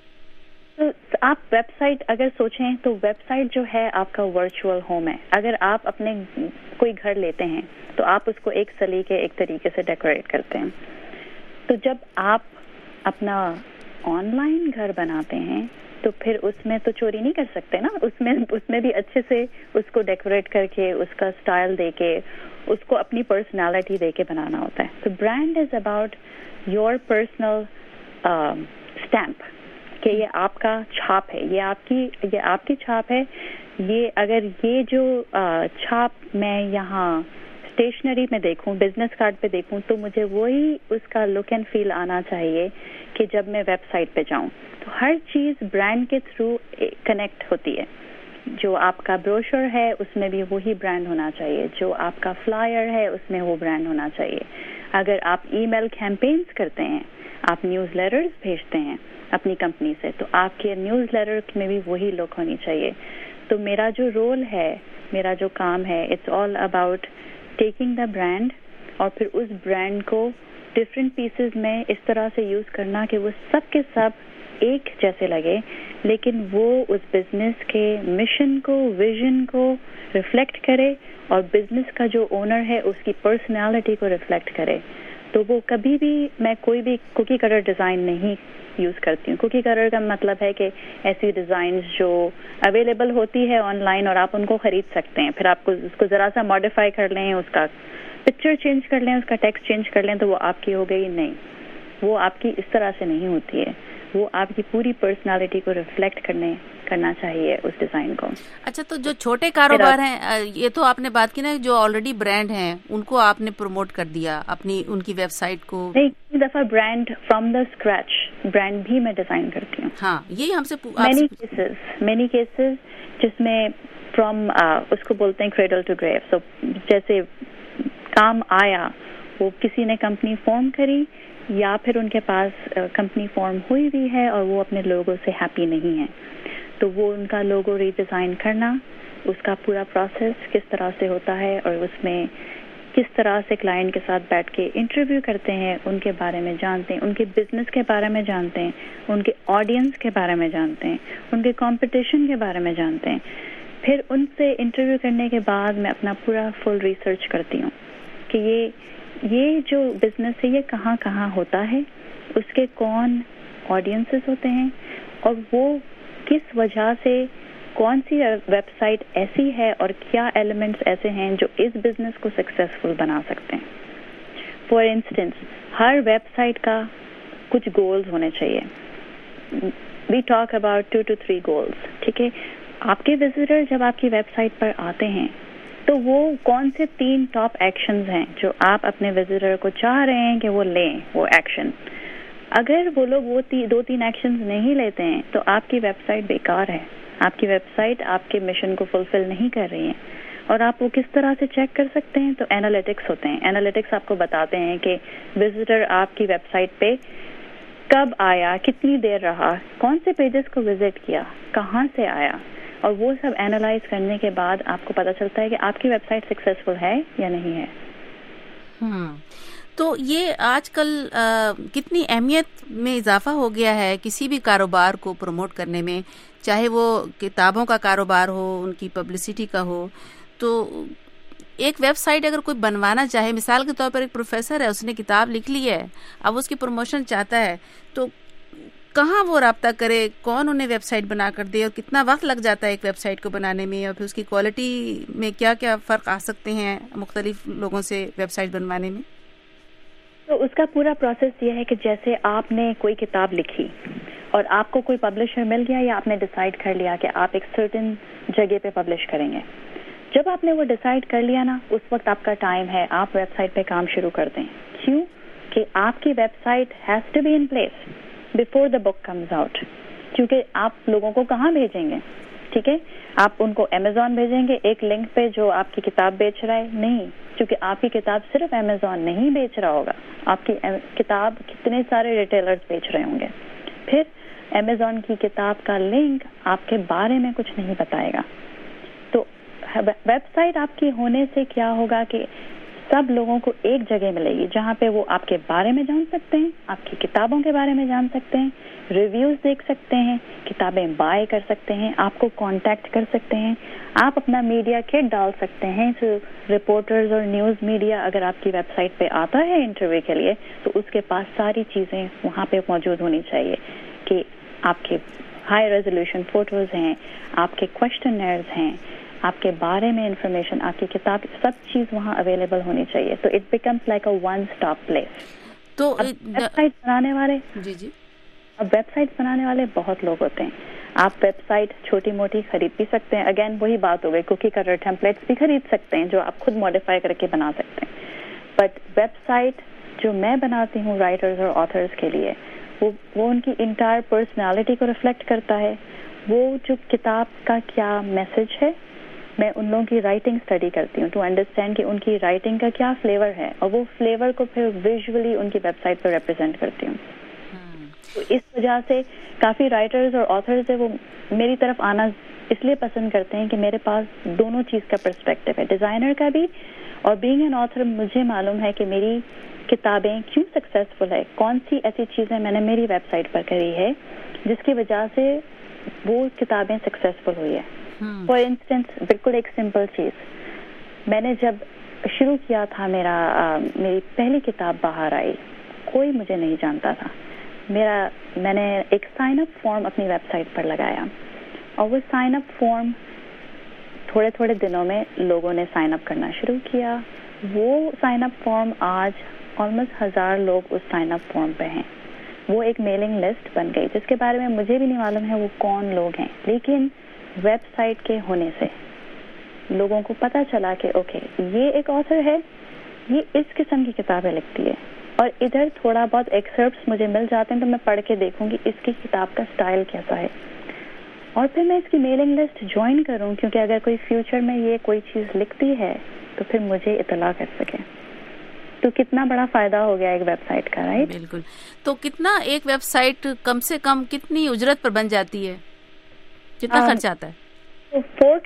آپ ویب سائٹ اگر سوچیں تو ویب سائٹ جو ہے آپ کا ورچوئل ہوم ہے. اگر آپ اپنے کوئی گھر لیتے ہیں تو آپ اس کو ایک طریقے سے ڈیکوریٹ کرتے ہیں. تو جب آپ اپنا آن لائن گھر بناتے ہیں تو پھر اس میں تو چوری نہیں کر سکتے نا. اس میں بھی اچھے سے اس کو ڈیکوریٹ کر کے, اس کا اسٹائل دے کے, اس کو اپنی پرسنالٹی دے کے بنانا ہوتا ہے. تو brand is about your personal stamp, کہ یہ آپ کا چھاپ ہے, یہ آپ کی چھاپ ہے. یہ اگر یہ جو چھاپ میں یہاں اسٹیشنری میں دیکھوں, بزنس کارڈ پہ دیکھوں, تو مجھے وہی اس کا لک اینڈ فیل آنا چاہیے کہ جب میں ویب سائٹ پہ جاؤں. تو ہر چیز برانڈ کے تھرو کنیکٹ ہوتی ہے. جو آپ کا بروشر ہے اس میں بھی وہی برانڈ ہونا چاہیے, جو آپ کا فلائر ہے اس میں وہ برانڈ ہونا چاہیے. اگر آپ ای میل کیمپینز کرتے ہیں, آپ نیوز لیٹرز بھیجتے ہیں اپنی کمپنی سے, تو آپ کے نیوز لیٹر میں بھی وہی لک ہونی چاہیے. تو میرا جو رول ہے, میرا جو کام ہے, it's all about taking the brand اور پھر اس برانڈ کو ڈفرینٹ پیسز میں اس طرح سے یوز کرنا کہ وہ سب کے سب ایک جیسے لگے، لیکن وہ اس بزنس کے مشن کو، ویژن کو ریفلیکٹ کرے اور بزنس کا جو اونر ہے اس کی پرسنالٹی کو ریفلیکٹ کرے. تو وہ کبھی بھی میں کوئی بھی کوکی کٹر ڈیزائن نہیں یوز کرتی ہوں. کوکی کٹر کا مطلب ہے کہ ایسی ڈیزائنز جو اویلیبل ہوتی ہے آن لائن اور آپ ان کو خرید سکتے ہیں، پھر آپ کو اس کو ذرا سا ماڈیفائی کر لیں، اس کا پکچر چینج کر لیں، اس کا ٹیکسٹ چینج کر لیں تو وہ آپ کی ہو گئی. نہیں، وہ آپ کی اس طرح سے نہیں ہوتی ہے. وہ آپ کی پوری پرسنالٹی کو ریفلیکٹ کرنا چاہیے اس ڈیزائن کو. اچھا، تو جو چھوٹے کاروبار ہیں، یہ تو آپ نے بات کی نا، جو آلریڈی برانڈ ہیں ان کو آپ نے پروموٹ کر دیا اپنی ان کی ویب سائٹ کو. نہیں، کئی دفعہ brand from the scratch brand بھی میں ڈیزائن کرتی ہوں. ہاں، یہی ہم سے مینی کیسز جس میں فرام اس کو بولتے ہیں کریڈل ٹو گریو. سو جیسے کام آیا، وہ کسی نے کمپنی فارم کری یا پھر ان کے پاس کمپنی فارم ہوئی بھی ہے اور وہ اپنے لوگو سے ہیپی نہیں ہیں، تو وہ ان کا لوگو ری ڈیزائن کرنا، اس کا پورا پروسیس کس طرح سے ہوتا ہے اور اس میں کس طرح سے کلائنٹ کے ساتھ بیٹھ کے انٹرویو کرتے ہیں، ان کے بارے میں جانتے ہیں، ان کے بزنس کے بارے میں جانتے ہیں، ان کے آڈینس کے بارے میں جانتے ہیں، ان کے کمپٹیشن کے بارے میں جانتے ہیں. پھر ان سے انٹرویو کرنے کے بعد میں اپنا پورا فل ریسرچ کرتی ہوں کہ یہ جو بزنس ہے یہ کہاں کہاں ہوتا ہے، اس کے کون آڈینسز ہوتے ہیں اور وہ کس وجہ سے، کون سی ویب سائٹ ایسی ہے اور کیا ایلیمنٹس ایسے ہیں جو اس بزنس کو سکسیسفل بنا سکتے ہیں. فار انسٹنس، ہر ویب سائٹ کا کچھ گولز ہونے چاہیے. We talk about 2 to 3 goals. ٹھیک ہے، آپ کے وزٹر جب آپ کی ویب سائٹ پر آتے ہیں تو وہ کون سے 3 ٹاپ ایکشنز ہیں جو آپ اپنے وزٹر کو چاہ رہے ہیں کہ وہ لیں وہ ایکشن. اگر وہ لوگ وہ 2-3 ایکشنز نہیں لیتے ہیں تو آپ کی ویب سائٹ بیکار ہے. آپ کی ویب سائٹ آپ کے مشن کو فلفل نہیں کر رہی ہے. اور آپ وہ کس طرح سے چیک کر سکتے ہیں؟ تو اینالیٹکس ہوتے ہیں. اینالیٹکس آپ کو بتاتے ہیں کہ وزٹر آپ کی ویب سائٹ پہ کب آیا، کتنی دیر رہا، کون سے پیجز کو وزٹ کیا، کہاں سے آیا، اور وہ سب اینالائز کرنے کے بعد آپ کو پتہ چلتا ہے کہ آپ کی ویب سائٹ سکسیسفل ہے یا نہیں ہے. تو یہ آج کل کتنی اہمیت میں اضافہ ہو گیا ہے کسی بھی کاروبار کو پروموٹ کرنے میں، چاہے وہ کتابوں کا کاروبار ہو، ان کی پبلسٹی کا ہو. تو ایک ویب سائٹ اگر کوئی بنوانا چاہے، مثال کے طور پر ایک پروفیسر ہے، اس نے کتاب لکھ لی ہے، اب اس کی پروموشن چاہتا ہے، تو کہاں وہ رابطہ کرے، کون انہیں ویب سائٹ بنا کر دے، اور کتنا وقت لگ جاتا ہے ایک ویب سائٹ کو بنانے میں، اور پھر اس کی کوالٹی میں کیا کیا فرق آ سکتے ہیں مختلف لوگوں سے ویب سائٹ بنوانے میں؟ تو اس کا پورا پروسیس یہ ہے کہ جیسے آپ نے کوئی کتاب لکھی اور آپ کو کوئی پبلشر مل گیا یا آپ نے ڈیسائیڈ کر لیا کہ آپ ایک سرٹن جگہ پہ پبلش کریں گے. جب آپ نے وہ ڈیسائیڈ کر لیا نا، اس وقت آپ کا ٹائم ہے، آپ ویب سائٹ پہ کام شروع کر دیں. کیوں کہ آپ کی website has to be in place before the book comes out. کیونکہ آپ لوگوں کو کہاں بھیجیں گے؟ ٹھیک ہے، آپ ان کو امیزون بھیجیں گے ایک لنک پہ جو آپ کی کتاب بیچ رہا ہے؟ نہیں، کیونکہ آپ کی کتاب صرف امیزون نہیں بیچ رہا ہوگا، آپ کی کتاب کتنے سارے ریٹیلرز بیچ رہے ہوں گے. پھر امیزون کی کتاب کا لنک آپ کے بارے میں کچھ نہیں بتائے گا. تو ویب سائٹ آپ کی ہونے سے کیا ہوگا کہ سب لوگوں کو ایک جگہ ملے گی جہاں پہ وہ آپ کے بارے میں جان سکتے ہیں، آپ کی کتابوں کے بارے میں جان سکتے ہیں، ریویوز دیکھ سکتے ہیں، کتابیں بائی کر سکتے ہیں، آپ کو کانٹیکٹ کر سکتے ہیں، آپ اپنا میڈیا کٹ ڈال سکتے ہیں. رپورٹرز اور نیوز میڈیا اگر آپ کی ویب سائٹ پہ آتا ہے انٹرویو کے لیے تو اس کے پاس ساری چیزیں وہاں پہ موجود ہونی چاہیے کہ آپ کے ہائی ریزولوشن فوٹوز ہیں، آپ کے کوشچنرز ہیں، آپ کے بارے میں انفارمیشن، آپ کی کتاب، سب چیز وہاں اویلیبل ہونی چاہیے. تو it becomes like a one stop place. تو ویب سائٹ بنانے والے ویب سائٹ بنانے والے بہت لوگ ہوتے ہیں. آپ ویب سائٹ چھوٹی موٹی خرید بھی سکتے ہیں. اگین وہی بات ہو گئی، کوکی کٹر ٹیمپلیٹس بھی خرید سکتے ہیں جو آپ خود ماڈیفائی کر کے بنا سکتے ہیں. بٹ ویب سائٹ جو میں بناتی ہوں رائٹرز اور آتھرز کے لیے، وہ ان کی انٹائر پرسنالٹی کو ریفلیکٹ کرتا ہے. وہ جو کتاب کا کیا میسج ہے، میں ان لوگوں کی رائٹنگ اسٹڈی کرتی ہوں ٹو انڈرسٹینڈ کہ ان کی رائٹنگ کا کیا فلیور ہے، اور وہ فلیور کو پھر ویژولی ان کی ویب سائٹ پر ریپرزینٹ کرتی ہوں. تو اس وجہ سے کافی رائٹرز اور آتھرز ہیں وہ میری طرف آنا اس لیے پسند کرتے ہیں کہ میرے پاس دونوں چیز کا پرسپیکٹو ہے, ڈیزائنر کا بھی, اور بینگ این آتھر مجھے معلوم ہے کہ میری کتابیں کیوں سکسیزفل ہے, کون سی ایسی چیزیں میں نے میری ویب سائٹ پر کری ہے جس کی وجہ سے وہ کتابیں سکسیزفل ہوئی ہے. فار انسٹنس, بالکل ایک سمپل چیز, میں نے جب شروع کیا تھا میری پہلی کتاب باہر آئی, کوئی مجھے نہیں جانتا تھا. میں نے ایک سائن اپ فارم اپنی ویب سائٹ پر لگایا, اور وہ سائن اپ فارم تھوڑے دنوں میں لوگوں نے سائن اپ کرنا شروع کیا. وہ سائن اپ فارم آج آلموسٹ 1000 لوگ اس سائن اپ فارم پہ ہیں. وہ ایک میلنگ لسٹ بن گئی جس کے بارے میں مجھے بھی نہیں معلوم ہے وہ کون لوگ ہیں, لیکن ویب سائٹ کے ہونے سے لوگوں کو پتہ چلا کہ اوکے یہ ایک آتھر ہے, یہ اس قسم کی کتابیں لکھتی ہے, اور ادھر تھوڑا بہت ایکسرپٹس مجھے مل جاتے ہیں تو میں پڑھ کے دیکھوں گی اس کی کتاب کا سٹائل کیسا ہے, اور پھر میں اس کی میلنگ لسٹ جوائن کروں, کیونکہ اگر کوئی فیوچر میں یہ کوئی چیز لکھتی ہے تو پھر مجھے اطلاع کر سکے. تو کتنا بڑا فائدہ ہو گیا ایک ویب سائٹ کا, رائٹ؟ بالکل. تو کتنا ایک ویب سائٹ کم سے کم کتنی اجرت پر بن جاتی ہے, کتنا خرچ آتا ہے؟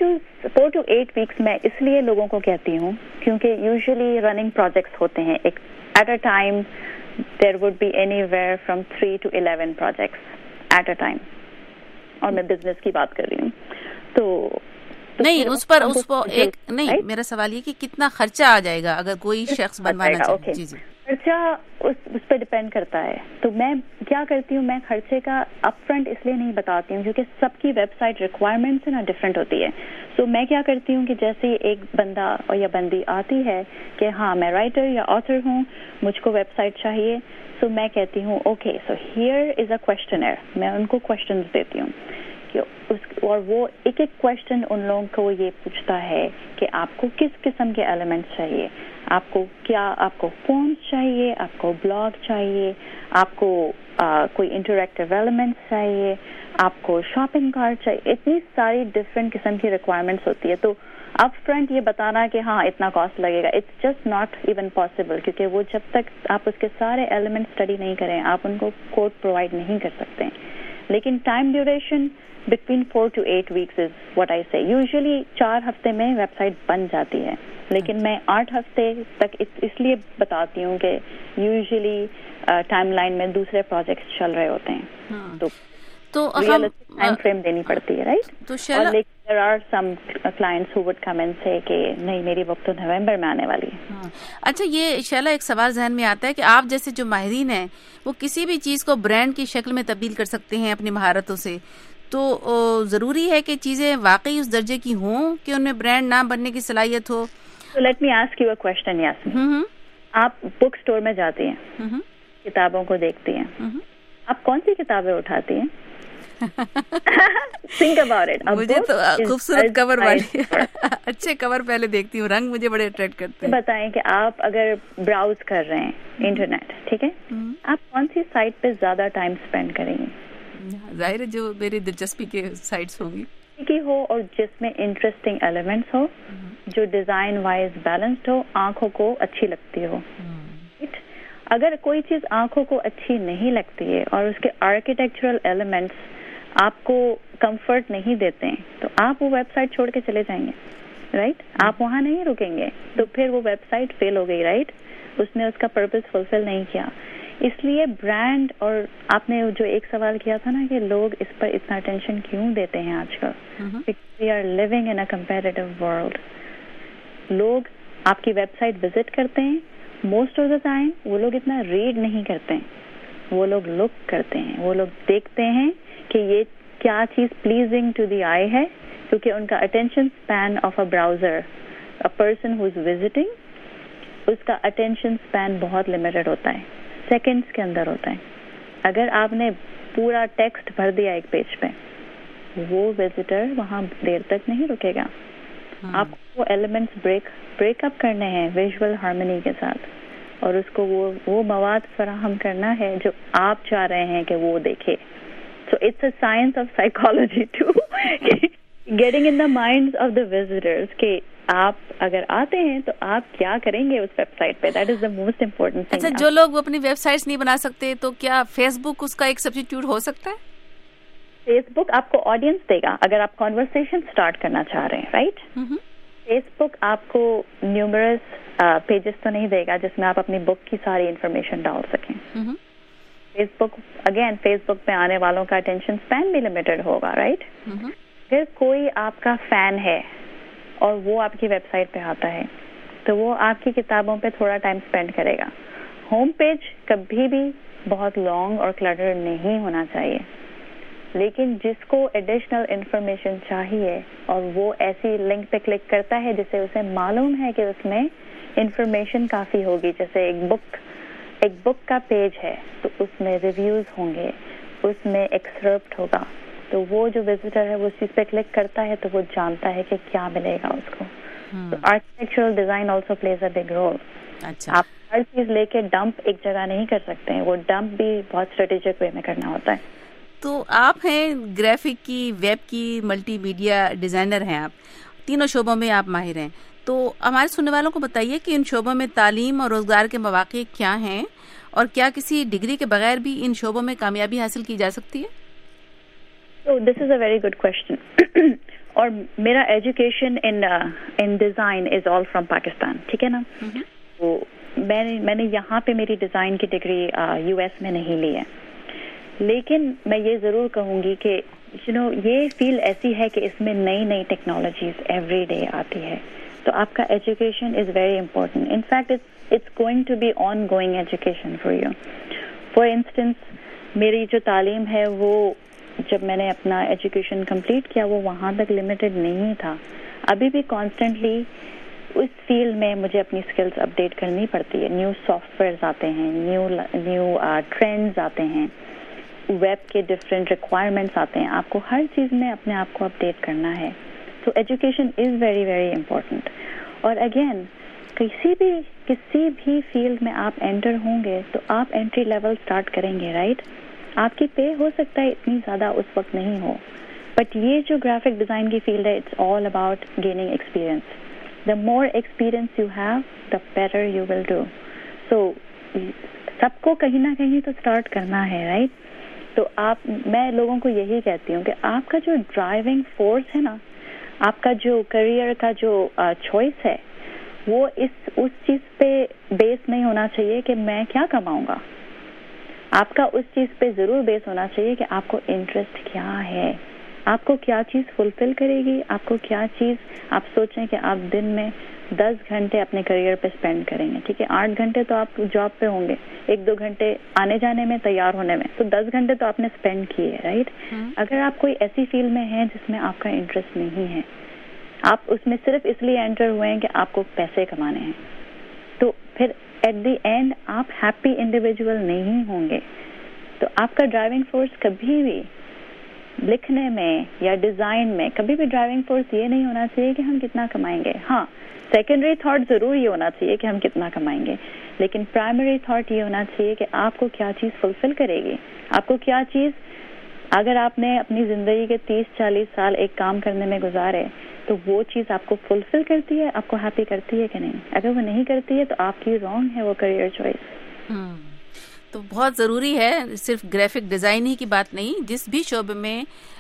4 to 8 weeks میں اس لیے لوگوں کو کہتی ہوں کیونکہ یوزلی رننگ پروجیکٹس ہوتے ہیں, ایک at a time there would be anywhere from 3 to 11 projects at a time, اور میں بزنس کی بات کر رہی ہوں. تو نہیں اس پر ایک نہیں, میرا سوال یہ کہ کتنا خرچہ آ جائے گا اگر کوئی شخص بنوانا چاہے. جی جی, خرچہ اس پہ ڈپینڈ کرتا ہے. تو میں کیا کرتی ہوں, میں خرچے کا اپ فرنٹ اس لیے نہیں بتاتی ہوں کیونکہ سب کی ویب سائٹ ریکوائرمنٹس نا ڈفرینٹ ہوتی ہے. سو میں کیا کرتی ہوں کہ جیسے ایک بندہ یا بندی آتی ہے کہ ہاں میں رائٹر یا آتھر ہوں, مجھ کو ویب سائٹ چاہیے, سو میں کہتی ہوں اوکے سو ہیئر از اے کویسچنر, میں ان کو کویسچنز دیتی ہوں, اور وہ ایک کویسچن ان لوگوں کو یہ پوچھتا ہے کہ آپ کو کس قسم کے ایلیمنٹس چاہیے, آپ کو فارمز چاہیے, آپ کو بلاگ چاہیے, آپ کو کوئی انٹریکٹیو ایلیمنٹس چاہیے, آپ کو شاپنگ کارٹ چاہیے. اتنی ساری ڈفرینٹ قسم کی ریکوائرمنٹس ہوتی ہے. تو اپ فرنٹ یہ بتانا کہ ہاں اتنا کاسٹ لگے گا, it's just not even possible, کیونکہ وہ جب تک آپ اس کے سارے ایلیمنٹ اسٹڈی نہیں کریں آپ ان کو کوڈ پرووائڈ نہیں کر سکتے. لیکن time duration between 4 to 8 weeks is what I say. Usually 4 ہفتے میں ویب سائٹ بن جاتی ہے, لیکن میں 8 ہفتے تک اس لیے بتاتی ہوں کہ یوزلی ٹائم لائن میں دوسرے پروجیکٹس چل رہے ہوتے ہیں, تو ٹائم فریم دینی پڑتی ہے, رائٹ؟ تو there are some clients who would come and say کہ نہیں میری وقت تو نومبر میں آنے والی ہے. اچھا, یہ شیلا ایک سوال ذہن میں آتا ہے کہ آپ جیسے جو ماہرین ہیں وہ کسی بھی چیز کو برانڈ کی شکل میں تبدیل کر سکتے ہیں اپنی مہارتوں سے, تو ضروری ہے کہ چیزیں واقعی اس درجے کی ہوں کہ ان میں برانڈ نہ بننے کی صلاحیت ہو. So let me ask you a question, Yasmin. آپ بک اسٹور میں جاتی ہیں, کتابوں کو دیکھتی ہیں, آپ کون سی کتابیں اٹھاتی ہیں؟ Think about it. مجھے تو خوبصورت کور والی اچھے کور پہلے دیکھتی ہوں, رنگ مجھے بڑے اٹریکٹ کرتے ہیں. بتائیں کہ آپ اگر براؤز کر رہے ہیں انٹرنیٹ, ٹھیک ہے, آپ کون سی سائٹ پہ زیادہ ٹائم اسپینڈ کریں گے؟ ظاہر ہے جو میری دلچسپی کے سائٹس ہوں گی کی ہو اور جس میں انٹرسٹنگ ایلیمنٹس ہو, جو ڈیزائن وائز بیلنسڈ ہو, آنکھوں کو اچھی لگتی ہو. اگر کوئی چیز آنکھوں کو اچھی نہیں لگتی ہے اور اس کے آرکیٹیکچرل ایلیمنٹس آپ کو کمفرٹ نہیں دیتے ہیں تو آپ وہ ویب سائٹ چھوڑ کے چلے جائیں گے, رائٹ؟ آپ وہاں نہیں رکیں گے, تو پھر وہ ویب سائٹ فیل ہو گئی, رائٹ؟ اس نے اس کا پرپز فلفل نہیں کیا. اس لیے برانڈ, اور آپ نے جو ایک سوال کیا تھا نا کہ لوگ اس پر اتنا اٹینشن کیوں دیتے ہیں آج کل, we are living in a comparative world. لوگ آپ کی ویب سائٹ وزٹ کرتے ہیں, موسٹ آف دا ٹائم وہ لوگ اتنا ریڈ نہیں کرتے ہیں, وہ لوگ لک کرتے ہیں, وہ لوگ دیکھتے ہیں کہ یہ کیا چیز پلیزنگ ٹو دی آئی ہے, کیونکہ ان کا attention span of a browser, a person who is visiting, اس کا اٹینشن اسپین بہت لمیٹڈ ہوتا ہے, سیکنڈز کے اندر ہوتا ہے. اگر آپ نے پورا ٹیکسٹ بھر دیا ایک پیج پہ, وہ وزٹر وہاں دیر تک نہیں رکے گا. آپ کو وہ ایلیمنٹس بریک اپ کرنے ہیں ویژول ہارمنی کے ساتھ, اور اس کو وہ مواد فراہم کرنا ہے جو آپ چاہ رہے ہیں کہ وہ دیکھے. So it's a science of psychology too, getting in the minds of the visitors کہ آپ اگر آتے ہیں تو آپ کیا کریں گے اس ویب سائٹ پہ. That is the most important thing. اچھا, جو لوگ اپنی ویب سائٹس نہیں بنا سکتے تو کیا فیس بک اس کا ایک سبسٹیٹیوٹ ہو سکتا ہے؟ فیس بک آپ کو آڈینس دے گا اگر آپ کانورسیشن اسٹارٹ کرنا چاہ رہے ہیں، رائٹ. فیس بک آپ کو نیومرس پیجز تو نہیں دے گا جس میں آپ اپنی بک کی ساری انفارمیشن ڈال سکیں. فیس بک پہ آنے والوں کا اٹینشن اسپین بھی لمیٹڈ ہوگا، رائٹ. پھر کوئی آپ کا فین ہے اور وہ آپ کی ویب سائٹ پہ آتا ہے تو وہ آپ کی کتابوں پہ تھوڑا ٹائم اسپینڈ کرے گا. ہوم پیج کبھی بھی بہت لانگ اور کلٹر نہیں ہونا چاہیے، لیکن جس کو ایڈیشنل انفارمیشن چاہیے اور وہ ایسی لنک پہ کلک کرتا ہے جسے اسے معلوم ہے کہ اس میں انفارمیشن کافی ہوگی، جیسے ایک بک کا پیج ہے تو اس میں ریویوز ہوں گے، اس میں ایکسرپٹ ہوگا، تو وہ جو وزٹر ہے وہ اس چیز پہ کلک کرتا ہے تو وہ جانتا ہے کہ کیا ملے گا اس کو. Architectural design also plays a big role. آپ ہر چیز لے کے ڈمپ ایک جگہ نہیں کر سکتے ہیں، وہ ڈمپ بھی بہت اسٹریٹجک وے میں کرنا ہوتا ہے. تو آپ ہیں گرافک کی، ویب کی، ملٹی میڈیا ڈیزائنر ہیں، آپ تینوں شعبوں میں آپ ماہر ہیں. تو ہمارے سننے والوں کو بتائیے کہ ان شعبوں میں تعلیم اور روزگار کے مواقع کیا ہیں اور کیا کسی ڈگری کے بغیر بھی ان شعبوں میں کامیابی حاصل کی جا سکتی ہے؟ So this is a very good question. اور میرا education in design is all from Pakistan, ٹھیک ہے نا. تو میں نے یہاں پہ میری ڈیزائن کی ڈگری یو ایس میں نہیں لی ہے، لیکن میں یہ ضرور کہوں گی کہ یہ فیلڈ ایسی ہے کہ اس میں نئی ٹیکنالوجیز ایوری ڈے آتی ہے، تو آپ کا education is very important. In fact it's going to be ongoing education for you. For instance میری جو تعلیم ہے وہ جب میں نے اپنا ایجوکیشن کمپلیٹ کیا وہ وہاں تک لمیٹڈ نہیں تھا. ابھی بھی کانسٹنٹلی اس فیلڈ میں مجھے اپنی اسکلز اپڈیٹ کرنی پڑتی ہے. نیو سافٹ ویئرز آتے ہیں، نیو ٹرینڈز آتے ہیں، ویب کے ڈفرینٹ ریکوائرمنٹس آتے ہیں. آپ کو ہر چیز میں اپنے آپ کو اپڈیٹ کرنا ہے. تو education is very very important. اور اگین کسی بھی فیلڈ میں آپ انٹر ہوں گے تو آپ انٹری لیول اسٹارٹ کریں گے، رائٹ. آپ کی پے ہو سکتا ہے اتنی زیادہ اس وقت نہیں ہو، بٹ یہ جو گرافک ڈیزائن کی فیلڈ ہے it's all about gaining experience. The more experience you have the better you will do. So سب کو کہیں نہ کہیں تو اسٹارٹ کرنا ہے، رائٹ. تو میں لوگوں کو یہی کہتی ہوں کہ آپ کا جو ڈرائیونگ فورس ہے نا، آپ کا جو کریئر کا جو چوائس ہے وہ اس چیز پہ بیس نہیں ہونا چاہیے کہ میں کیا کماؤں گا. آپ کا اس چیز پہ ضرور بیس ہونا چاہیے کہ آپ کو انٹرسٹ کیا ہے، آپ کو کیا چیز فلفل کرے گی، آپ کو کیا چیز آپ سوچیں کہ آپ دن میں 10 گھنٹے اپنے کریئر پہ اسپینڈ کریں گے، ٹھیک ہے. 8 گھنٹے تو آپ جاب پہ ہوں گے، 1-2 گھنٹے آنے جانے میں، تیار ہونے میں، تو 10 گھنٹے تو آپ نے اسپینڈ کیے، رائٹ. اگر آپ کوئی ایسی فیلڈ میں ہیں جس میں آپ کا انٹرسٹ نہیں ہے، آپ اس میں صرف اس لیے انٹر ہوئے ہیں کہ آپ کو پیسے کمانے ہیں، تو پھر ایٹ دی اینڈ آپ ہیپی انڈیویجول نہیں ہوں گے. تو آپ کا ڈرائیونگ فورس کبھی بھی لکھنے میں یا ڈیزائن میں کبھی بھی ڈرائیونگ فورس یہ نہیں ہونا چاہیے کہ ہم کتنا کمائیں گے. ہاں سیکنڈری تھاٹ ضرور یہ ہونا چاہیے کہ ہم کتنا کمائیں گے، لیکن پرائمری تھاٹ یہ ہونا چاہیے کہ آپ کو کیا چیز فلفل کرے گی. آپ کو کیا چیز، اگر آپ نے اپنی زندگی کے 30-40 سال ایک کام کرنے میں گزارے تو وہ چیز آپ کو فلفل کرتی ہے، آپ کو ہیپی کرتی ہے کہ نہیں. اگر وہ نہیں کرتی ہے تو آپ کی رانگ ہے وہ کریئر چوائس. تو بہت ضروری ہے، صرف گرافک ڈیزائن ہی کی بات نہیں، جس بھی شعبے میں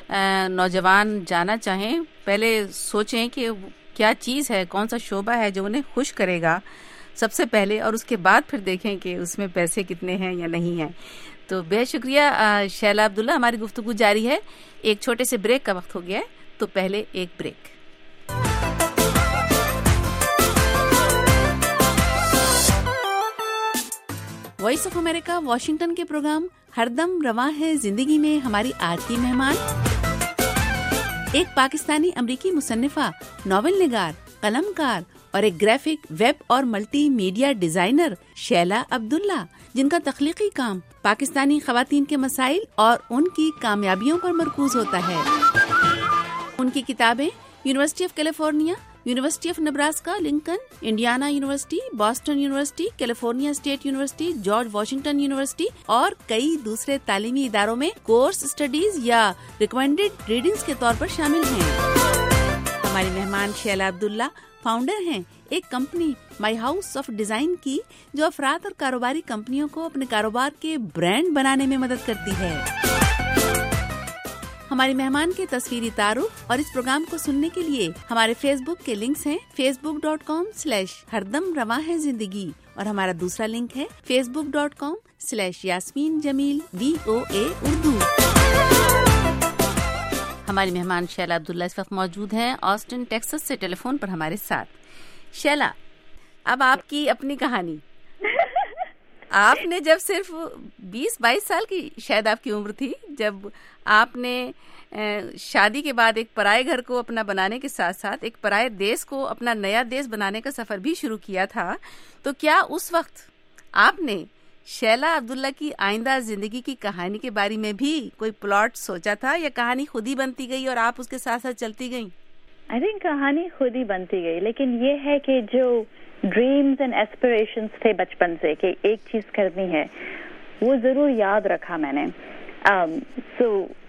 نوجوان جانا چاہیں پہلے سوچیں کہ کیا چیز ہے، کون سا شعبہ ہے جو انہیں خوش کرے گا سب سے پہلے، اور اس کے بعد پھر دیکھیں کہ اس میں پیسے کتنے ہیں یا نہیں ہیں. تو بہت شکریہ شیلا عبداللہ. ہماری گفتگو جاری ہے، ایک چھوٹے سے بریک کا وقت ہو گیا ہے، تو پہلے ایک break. Voice of America Washington کے پروگرام ہر دم رواں ہے زندگی میں ہماری آج کی مہمان ایک پاکستانی امریکی مصنفہ، ناول نگار، قلم کار اور ایک گرافک، ویب اور multimedia designer Sheila Abdullah, جن کا تخلیقی کام پاکستانی خواتین کے مسائل اور ان کی کامیابیوں پر مرکوز ہوتا ہے. ان کی کتابیں University of California, University of Nebraska Lincoln, Indiana University, Boston University, California State University, George Washington University اور کئی دوسرے تعلیمی اداروں میں کورس اسٹڈیز یا ریکمینڈڈ ریڈنگز کے طور پر شامل ہیں. ہماری مہمان شیلا عبداللہ فاؤنڈر ہیں ایک company My House of Design کی، جو افراد اور کاروباری کمپنیوں کو اپنے کاروبار کے برانڈ بنانے میں مدد کرتی ہے. ہماری مہمان کے تصویری تعارف اور اس پروگرام کو سننے کے لیے ہمارے فیس بک کے لنکس ہیں facebook.com/ہردم رواں ہے زندگی اور ہمارا دوسرا لنک ہے facebook.com/یاسمین جمیل VOA اردو۔ ہماری مہمان شیلا عبداللہ اس وقت موجود ہیں آسٹن ٹیکساس سے ٹیلی فون پر ہمارے ساتھ۔ شیلا، اب آپ کی اپنی کہانی۔ آپ نے جب صرف 20-22 سال کی شاید آپ کی عمر تھی جب آپ نے شادی کے بعد ایک پرائے گھر کو اپنا بنانے کے ساتھ ساتھ ایک پرائے دیس کو اپنا نیا دیس بنانے کا سفر بھی شروع کیا تھا، تو کیا اس وقت آپ نے شیلا عبداللہ کی آئندہ زندگی کی کہانی کے بارے میں بھی کوئی پلاٹ سوچا تھا یا کہانی خود ہی بنتی گئی اور آپ اس کے ساتھ ساتھ چلتی گئیں؟ آئی تھنک کہانی خود ہی بنتی گئی، لیکن یہ ہے کہ جو ڈریمز اینڈ ایسپریشنس تھے بچپن سے کہ ایک چیز کرنی ہے، وہ ضرور یاد رکھا میں نے۔ So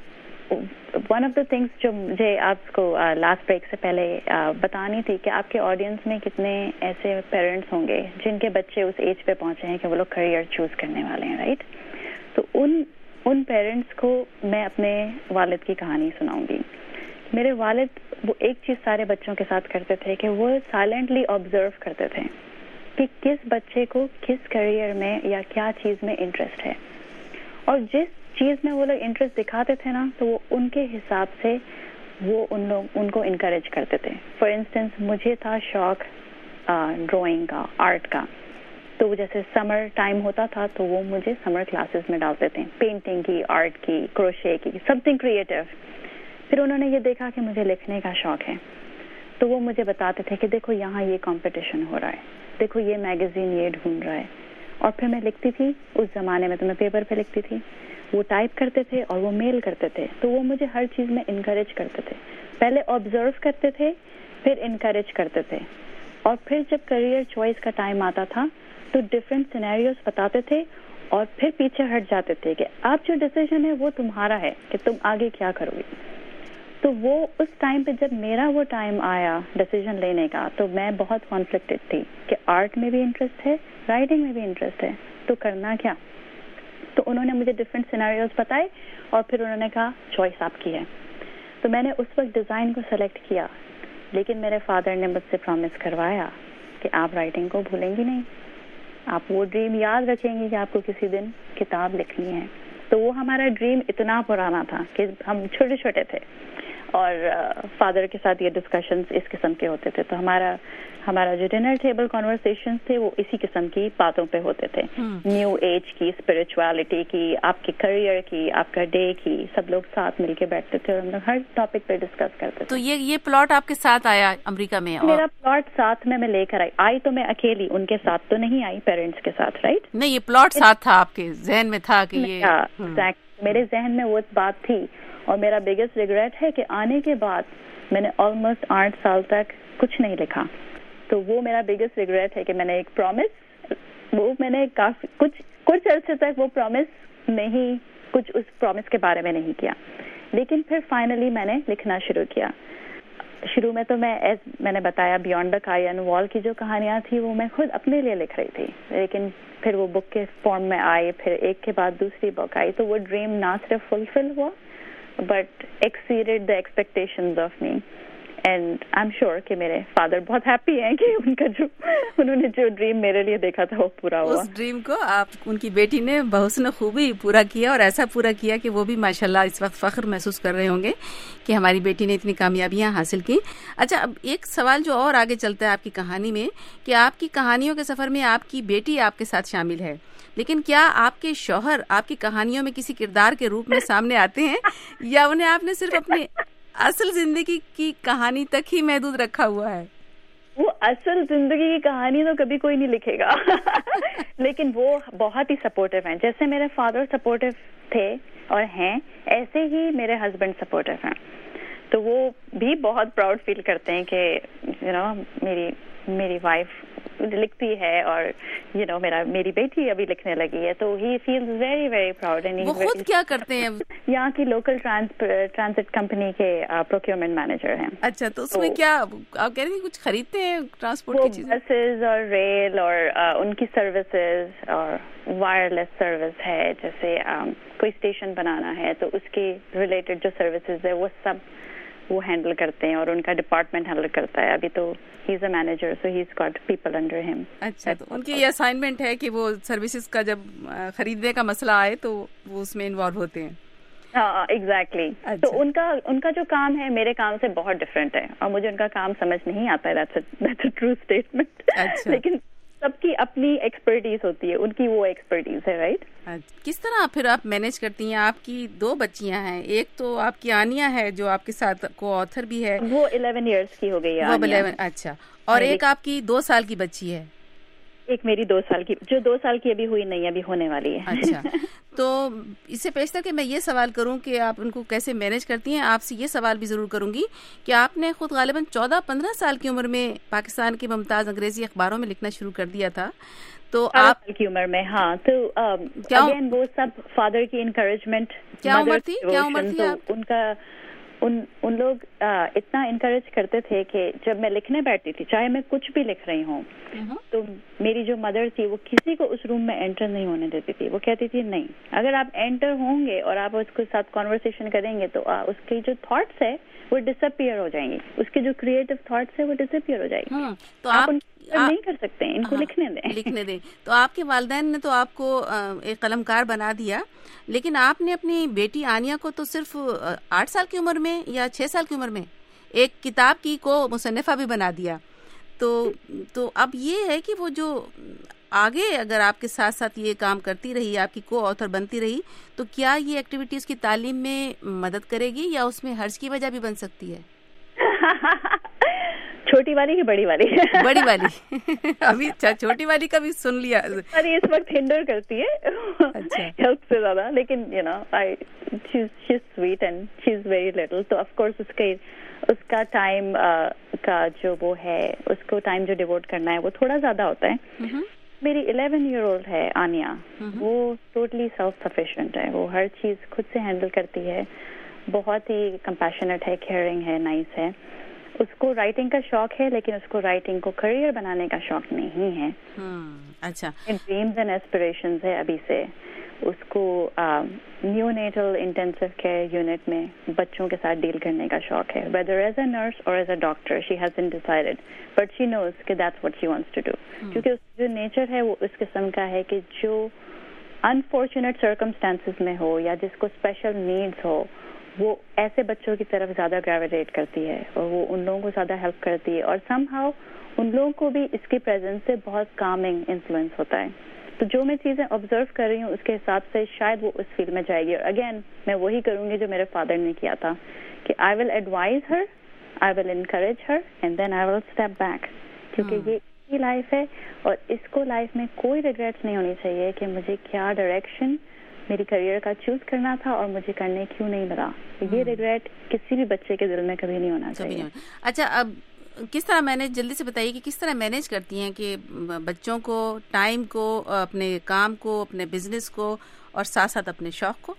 one of the things جو مجھے آپ کو لاسٹ بریک سے پہلے بتانی تھی کہ آپ کے آڈینس میں کتنے ایسے پیرنٹس ہوں گے جن کے بچے اس ایج پہ پہنچے ہیں کہ وہ لوگ کریئر چوز کرنے والے ہیں، رائٹ؟ تو ان پیرنٹس کو میں اپنے والد کی کہانی سناؤں گی۔ میرے والد وہ ایک چیز سارے بچوں کے ساتھ کرتے تھے کہ وہ سائلنٹلی آبزرو کرتے تھے کہ کس بچے کو کس کریئر میں یا کیا چیز میں انٹرسٹ ہے، اور جس چیز میں وہ لوگ انٹرسٹ دکھاتے تھے نا تو وہ ان کے حساب سے وہ ان کو انکریج کرتے تھے۔ فار انسٹنس مجھے تھا شوق ڈرائنگ کا، آرٹ کا، تو جیسے سمر ٹائم ہوتا تھا تو وہ مجھے سمر کلاسز میں ڈالتے تھے، پینٹنگ کی، آرٹ کی، کروشے کی، سم تھنگ کریٹو۔ پھر انہوں نے یہ دیکھا کہ مجھے لکھنے کا شوق ہے تو وہ مجھے بتاتے تھے کہ دیکھو یہاں یہ کمپٹیشن ہو رہا ہے، دیکھو یہ میگزین یہ ڈھونڈ رہا ہے، اور پھر میں لکھتی تھی۔ اس زمانے میں تو میں پیپر پہ لکھتی تھی، وہ ٹائپ کرتے تھے اور وہ میل کرتے تھے، تو وہ مجھے ہر چیز میں انکریج کرتے تھے۔ پہلے آبزرو کرتے تھے، پھر انکریج کرتے تھے، اور پھر جب کریئر چوائس کا ٹائم آتا تھا تو ڈفرینٹ سینیریوز بتاتے تھے اور پھر پیچھے ہٹ جاتے تھے کہ آپ جو ڈیسیژن ہے وہ تمہارا ہے کہ تم آگے کیا کرو گے۔ تو وہ اس ٹائم پہ جب میرا وہ ٹائم آیا ڈیسیژن لینے کا تو میں بہت کانفلکٹڈ تھی کہ آرٹ میں بھی انٹرسٹ ہے، رائٹنگ میں بھی انٹرسٹ ہے، تو کرنا کیا؟ تو انہوں نے مجھے ڈفرینٹ سینیریوز بتائے اور پھر انہوں نے کہا چوائس آپ کی ہے۔ تو میں نے اس وقت ڈیزائن کو سلیکٹ کیا، لیکن میرے فادر نے مجھ سے پرومس کروایا کہ آپ رائٹنگ کو بھولیں گی نہیں، آپ وہ ڈریم یاد رکھیں گی کہ آپ کو کسی دن کتاب لکھنی ہے۔ تو وہ ہمارا ڈریم اتنا پرانا تھا کہ ہم چھوٹے چھوٹے تھے اور فادر کے ساتھ یہ ڈسکشنز اس قسم کے ہوتے تھے، تو ہمارا جو ڈنر ٹیبل کنورسیشنز تھے وہ اسی قسم کی باتوں پہ ہوتے تھے، نیو ایج کی، اسپرچویلٹی کی، آپ کے کریئر کی، آپ کا ڈے کی، سب لوگ ساتھ مل کے بیٹھتے تھے اور ہم لوگ ہر ٹاپک پہ ڈسکس کرتے تھے۔ تو یہ پلاٹ آپ کے ساتھ آیا امریکہ میں؟ میرا پلاٹ ساتھ میں لے کر آئی تو میں اکیلی، ان کے ساتھ تو نہیں آئی، پیرنٹس کے ساتھ، رائٹ؟ نہیں، یہ پلاٹ ساتھ تھا آپ کے ذہن میں تھا کہ یہ میرے ذہن میں وہ بات تھی، اور میرا بگیسٹ ریگریٹ ہے کہ آنے کے بعد میں نے آلموسٹ 8 سال تک کچھ نہیں لکھا۔ تو وہ میرا بگیسٹ ریگریٹ ہے کہ میں نے ایک پرومس، وہ میں نے کافی کچھ عرصے تک وہ پرومس نہیں، کچھ اس پرومس کے بارے میں نہیں کیا، لیکن پھر فائنلی میں نے لکھنا شروع کیا۔ شروع میں تو میں نے بتایا بیونڈ دا کائن وال کی جو کہانیاں تھیں وہ میں خود اپنے لیے لکھ رہی تھی، لیکن پھر وہ بک کے فارم میں آئے، پھر ایک کے بعد دوسری بک آئی، تو وہ ڈریم نہ صرف فلفل ہوا but exceeded the expectations of me, and I'm sure کہ میرے فادر بہت ہیپی ہیں کہ انہوں نے جو ڈریم میرے لیے دیکھا تھا وہ پورا ہوا۔ اس ڈریم کو ان کی بیٹی نے بحسن خوبی پورا کیا، اور ایسا پورا کیا کہ وہ بھی ماشاءاللہ اس وقت فخر محسوس کر رہے ہوں گے کہ ہماری بیٹی نے اتنی کامیابیاں حاصل کی۔ اچھا، اب ایک سوال جو اور آگے چلتا ہے آپ کی کہانی میں کہ آپ کی کہانیوں کے سفر میں آپ کی بیٹی آپ کے ساتھ شامل ہے، لیکن کیا آپ کے شوہر آپ کی کہانیوں میں کسی کردار کے روپ میں سامنے آتے ہیں یا انہیں آپ نے صرف اپنی اصل زندگی کی کہانی تک ہی محدود رکھا ہوا ہے؟ وہ اصل زندگی کی کہانی تو کبھی کوئی نہیں لکھے گا لیکن وہ بہت ہی سپورٹیو ہیں، جیسے میرے فادر سپورٹیو تھے اور ہیں، ایسے ہی میرے ہسبینڈ سپورٹیو ہیں، تو وہ بھی بہت پراؤڈ فیل کرتے ہیں کہ میری وائف لکھتی ہے, اور میری بیٹی ابھی لکھنے لگی ہے, تو he feels very very proud. وہ خود کیا کرتے ہیں؟ یہاں کی لوکل ٹرانزٹ کمپنی کے پروکیورمنٹ مینیجر ہیں. اچھا, تو اس میں کیا آپ کہہ رہے ہیں کچھ خریدتے ہیں ٹرانسپورٹ کی چیزیں؟ بسز اور ریل اور ان کی سروسز اور وائرلیس سروس ہے, جیسے کوئی اسٹیشن بنانا ہے تو اس کے ریلیٹڈ جو سروسز ہے وہ سب وہ ہینڈل کرتے ہیں, اور ان کا ڈپارٹمنٹ ہینڈل کرتا ہے. ابھی تو he is a manager, so he is got people under him. اچھا, تو ان کی یہ اسائنمنٹ ہے کہ وہ سروسز کا جب خریدنے کا مسئلہ آئے تو وہ اس میں انوالو ہوتے ہیں. ہاں ایگزیکٹلی. تو ان کا جو کام ہے میرے کام سے بہت ڈفرینٹ ہے, اور مجھے ان کا کام سمجھ نہیں آتا ہے. That's a true statement. لیکن سب کی اپنی ایکسپرٹیز ہوتی ہے, ان کی وہ ایکسپرٹیز ہے, رائٹ. کس طرح پھر آپ مینیج کرتی ہیں؟ آپ کی 2 بچیاں ہیں, ایک تو آپ کی آنیا ہے جو آپ کے ساتھ کو آتھر بھی ہے, وہ 11 ایئرس کی ہو گئی ہے. وہ 11. اچھا, اور ایک آپ کی 2 سال کی بچی ہے. ایک میری 2 سال کی, جو 2 سال کی ابھی ہوئی نہیں, ابھی ہونے والی ہے. اچھا, تو اس سے پیش تھا کہ میں یہ سوال کروں کہ آپ ان کو کیسے مینیج کرتی ہیں. آپ سے یہ سوال بھی ضرور کروں گی کہ آپ نے خود غالباً 14-15 سال کی عمر میں پاکستان کی ممتاز انگریزی اخباروں میں لکھنا شروع کر دیا تھا. تو آپ کی عمر میں, ہاں, تو اگین وہ سب فادر کی انکریجمنٹ. کیا عمر تھی آپ؟ ان کا ان لوگ اتنا انکریج کرتے تھے کہ جب میں لکھنے بیٹھتی تھی, چاہے میں کچھ بھی لکھ رہی ہوں, تو میری جو مدر تھی وہ کسی کو اس روم میں انٹر نہیں ہونے دیتی تھی. وہ کہتی تھی نہیں, اگر آپ انٹر ہوں گے اور آپ اس کے ساتھ کانورسیشن کریں گے تو اس کی جو تھاٹس ہے وہ ڈس اپیئر ہو جائیں گے, اس کے جو کریٹو تھاٹس ہے وہ ڈس اپیئر ہو جائیں گے. تو آپ نہیں کر سکتے, ان کو لکھنے دیں. تو آپ کے والدین نے تو آپ کو ایک قلمکار بنا دیا, لیکن آپ نے اپنی بیٹی آنیا کو تو صرف 8 سال کی عمر میں یا 6 سال کی عمر میں ایک کتاب کی کو مصنفہ بھی بنا دیا. تو اب یہ ہے کہ وہ جو آگے اگر آپ کے ساتھ ساتھ یہ کام کرتی رہی, آپ کی کو آتھر بنتی رہی, تو کیا یہ ایکٹیویٹی اس کی تعلیم میں مدد کرے گی یا اس میں حرج کی وجہ بھی بن سکتی ہے؟ چھوٹی والی کی بڑی والی؟ بڑی والی. ابھی چھوٹی والی کا بھی سن لیا. ارے اس وقت ہنڈر کرتی ہے ہیلپ سے زیادہ, لیکن she is sweet and she is very little, تو آف کورس اس کا ٹائم کا جو وہ ہے, اس کو ٹائم جو ڈیووٹ کرنا ہے وہ تھوڑا زیادہ ہوتا ہے. میری 11 ایئر اولڈ ہے آنیا, وہ ٹوٹلی سیلف سفیشینٹ ہے. وہ ہر چیز خود سے ہینڈل کرتی ہے, بہت ہی کمپیشنیٹ ہے, کیئرنگ ہے, نائس ہے. اس کو رائٹنگ کا شوق ہے, لیکن اس کو رائٹنگ کو کریئر بنانے کا شوق نہیں ہے. اچھا, ڈریمز اینڈ ایسپریشنز ہے ابھی سے. اس کو neonatal intensive care unit میں بچوں کے ساتھ ڈیل کرنے کا شوق ہے, whether as a nurse or as a doctor, she hasn't decided, but she knows کہ that's what she wants to do. کیونکہ اس جو نیچر ہے وہ اس قسم کا ہے کہ جو انفارچونیٹ سرکمسٹانسز میں ہو یا جس کو اسپیشل نیڈس ہو, وہ ایسے بچوں کی طرف زیادہ گریویٹیٹ کرتی ہے, اور وہ ان لوگوں کو زیادہ ہیلپ کرتی ہے, اور سم ہاؤ ان لوگوں کو بھی اس کی پریزنس سے بہت کامنگ انفلوئنس ہوتا ہے. تو جو میں چیزیں آبزرو کر رہی ہوں اس کے حساب سے شاید وہ اس فیلڈ میں جائے گی. اور اگین میں وہی کروں گی جو میرے فادر نے کیا تھا, کہ I will advise her, I will encourage her, and then I will step back. کیونکہ یہ لائف ہے, اور اس کو لائف میں کوئی ریگریٹس نہیں ہونی چاہیے کہ مجھے کیا ڈائریکشن میری کریئر کا چوز کرنا تھا اور مجھے کرنے کیوں نہیں ملا. یہ ریگریٹ کسی بھی بچے کے دل میں کبھی نہیں ہونا چاہیے. اچھا, اب کس طرح مینیج, جلدی سے بتائیے کہ کس طرح مینیج کرتی ہیں کہ بچوں کو, ٹائم کو, اپنے کام کو, اپنے بزنس کو, اور ساتھ ساتھ اپنے شوق کو؟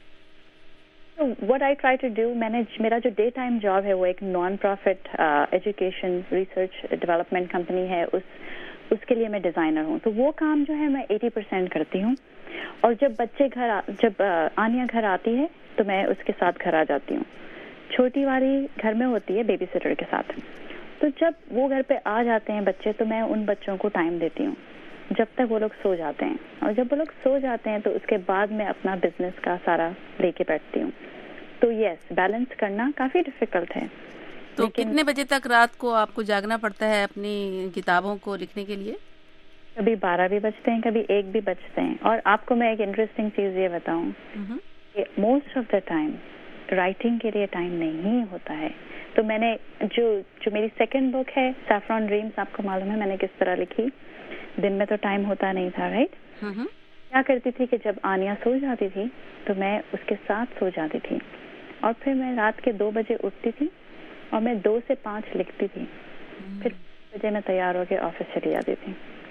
What I try to do, میرا جو ڈے ٹائم جاب ہے وہ ایک non profit education research development company ہے, اس کے لیے میں ڈیزائنر ہوں. تو وہ کام جو ہے میں 80% کرتی ہوں, اور جب آنیا گھر آتی ہے تو میں اس کے ساتھ گھر آ جاتی ہوں. چھوٹی والی گھر میں ہوتی ہے بیبی سٹر کے ساتھ. تو جب وہ گھر پہ آ جاتے ہیں بچے, تو میں ان بچوں کو ٹائم دیتی ہوں جب تک وہ لوگ سو جاتے ہیں, اور جب وہ لوگ سو جاتے ہیں تو اس کے بعد میں اپنا بزنس کا سارا لے کے بیٹھتی ہوں. تو یس, بیلنس کرنا کافی ڈیفیکلٹ ہے. تو کتنے بجے تک رات کو آپ کو جاگنا پڑتا ہے اپنی کتابوں کو لکھنے کے لیے؟ کبھی 12 بھی بجتے ہیں, کبھی 1 بھی بجتے ہیں. اور آپ کو میں ایک انٹرسٹنگ چیز یہ بتاؤں کہ most of the time writing کے لیے ٹائم نہیں ہوتا ہے. تو میں نے جو میری سیکنڈ بک ہے سیفران ڈریمز, آپ کو معلوم ہے میں نے کس طرح لکھی. دن میں تو ٹائم ہوتا نہیں تھا, رائٹ. کیا کرتی تھی کہ جب آنیا سو جاتی تھی تو میں اس کے ساتھ سو جاتی تھی, اور پھر میں رات کے 2 بجے اٹھتی تھی, اور میں 2 سے 5 لکھتی تھی. پھر 5 بجے میں تیار ہو کے آفس چلی جاتی تھی.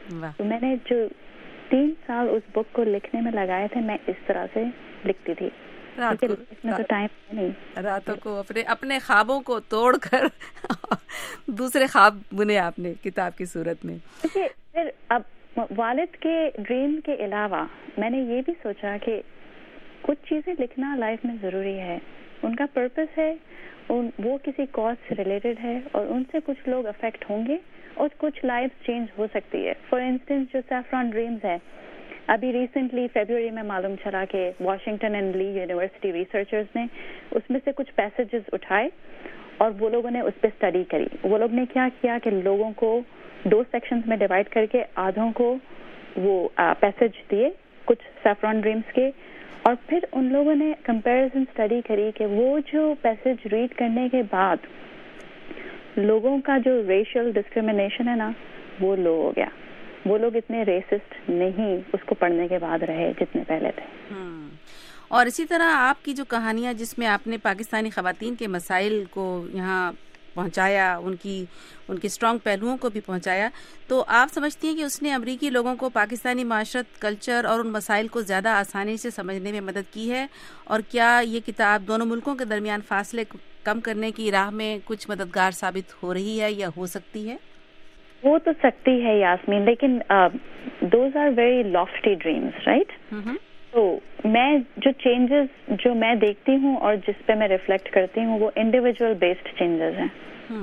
تو میں نے جو 3 سال اس بک کو لکھنے میں لگائے تھے میں اس طرح سے لکھتی تھی. تو ٹائم نہیں, راتوں کو اپنے خوابوں کو توڑ کر دوسرے خواب بنے آپ نے کتاب کی صورت میں. پھر اب والد کے ڈریم کے علاوہ میں نے یہ بھی سوچا کہ کچھ چیزیں لکھنا لائف میں ضروری ہے, ان کا پرپس ہے, وہ کسی کاز سے ریلیٹڈ ہے اور ان سے کچھ لوگ افیکٹ ہوں گے اور کچھ لائف چینج ہو سکتی ہے. فار انسٹنس جو سیفران ڈریمز ہے, ابھی ریسنٹلی فیبروری میں معلوم چلا کہ Washington and Lee University researchers نے اس میں سے کچھ پیسیجز اٹھائے اور وہ لوگوں نے اس پہ اسٹڈی کری. وہ لوگ نے کیا کیا کہ لوگوں کو 2 سیکشنز میں ڈیوائڈ کر کے آدھوں کو وہ پیسیج دیے کچھ سیفران ڈریمز کے, اور پھر ان لوگوں نے کمپیریزن اسٹڈی کری کہ وہ جو پیسیج ریڈ کرنے کے بعد لوگوں کا جو ریشل ڈسکریمنیشن ہے نا وہ لو ہو گیا. وہ لوگ اتنے ریسسٹ نہیں اس کو پڑھنے کے بعد رہے جتنے پہلے تھے. اور اسی طرح آپ کی جو کہانیاں جس میں آپ نے پاکستانی خواتین کے مسائل کو یہاں پہنچایا, ان کے اسٹرانگ پہلوؤں کو بھی پہنچایا, تو آپ سمجھتی ہیں کہ اس نے امریکی لوگوں کو پاکستانی معاشرت, کلچر اور ان مسائل کو زیادہ آسانی سے سمجھنے میں مدد کی ہے؟ اور کیا یہ کتاب دونوں ملکوں کے درمیان فاصلے کم کرنے کی راہ میں کچھ مددگار ثابت ہو رہی ہے یا ہو سکتی ہے؟ وہ تو سکتی ہے یاسمین, لیکن those are very lofty dreams, right? تو میں جو چینجز جو میں دیکھتی ہوں اور جس پہ میں ریفلیکٹ کرتی ہوں وہ انڈیویجول بیسڈ چینجز ہیں.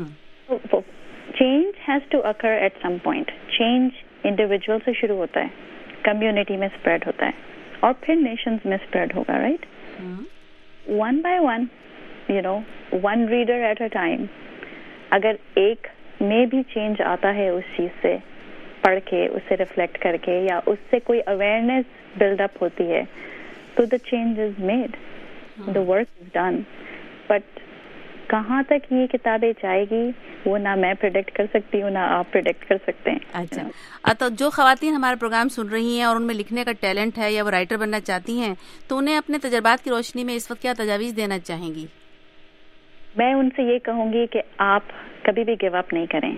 Change has to occur at some point. Change individual سے شروع ہوتا ہے, کمیونٹی میں اسپریڈ ہوتا ہے اور پھر نیشنز میں اسپریڈ ہوگا, right? 1 by 1, one reader at a time. اگر ایک میں بھی چینج آتا ہے اس چیز سے پڑھ کے, اس سے ریفلیکٹ کر کے, یا اس سے کوئی اویئرنیس بلڈ اپ ہوتی ہے, تو the change is made, the work is done. But کہاں تک یہ کتابیں جائے گی وہ نہ میں پریڈکٹ کر سکتی ہوں نہ آپ پریڈکٹ کر سکتے ہیں. اچھا, تو جو خواتین ہمارا پروگرام سن رہی ہیں اور ان میں لکھنے کا ٹیلنٹ ہے یا وہ رائٹر بننا چاہتی ہیں, تو انہیں اپنے تجربات کی روشنی میں اس وقت کیا تجاویز دینا چاہیں گی؟ میں ان سے یہ کہوں گی کہ آپ کبھی بھی گیو اپ نہیں کریں.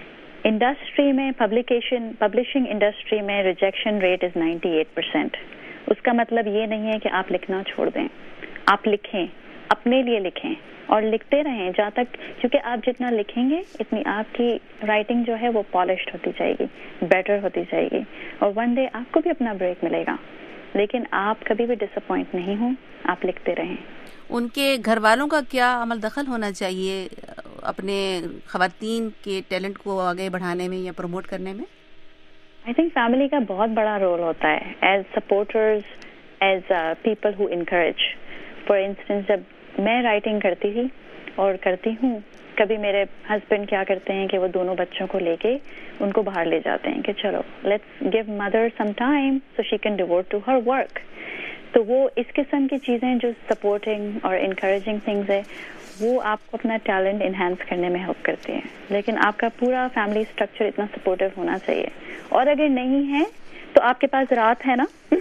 انڈسٹری میں پبلشنگ انڈسٹری میں ریجیکشن ریٹ از 98%. اس کا مطلب یہ نہیں ہے کہ آپ لکھنا چھوڑ دیں. آپ لکھیں, اپنے لیے لکھیں اور لکھتے رہیں جہاں تک, کیونکہ آپ جتنا لکھیں گے اتنی آپ کی رائٹنگ جو ہے وہ پالشڈ ہوتی جائے گی, بیٹر ہوتی جائے گی, اور ون ڈے آپ کو بھی اپنا بریک ملے گا. لیکن آپ کبھی بھی ڈس اپوائنٹ نہیں ہوں, آپ لکھتے رہیں. ان کے گھر والوں کا کیا عمل دخل ہونا چاہیے اپنے خواتین کے ٹیلنٹ کو آگے بڑھانے میں یا پروموٹ کرنے میں؟ آئی تھنک فیملی کا بہت بڑا رول ہوتا ہے, as supporters, as people who encourage. For instance جب میں رائٹنگ کرتی تھی اور کرتی ہوں, کبھی میرے ہسبینڈ کیا کرتے ہیں کہ وہ دونوں بچوں کو لے کے ان کو باہر لے جاتے ہیں کہ چلو let's give mother some time so she can devote to her work. تو وہ اس قسم کی چیزیں جو سپورٹنگ اور انکریجنگ تھنگز ہے وہ آپ کو اپنا ٹیلنٹ انہینس کرنے میں ہیلپ کرتی ہیں. لیکن آپ کا پورا فیملی اسٹرکچر اتنا سپورٹیو ہونا چاہیے, اور اگر نہیں ہے تو آپ کے پاس رات ہے نا,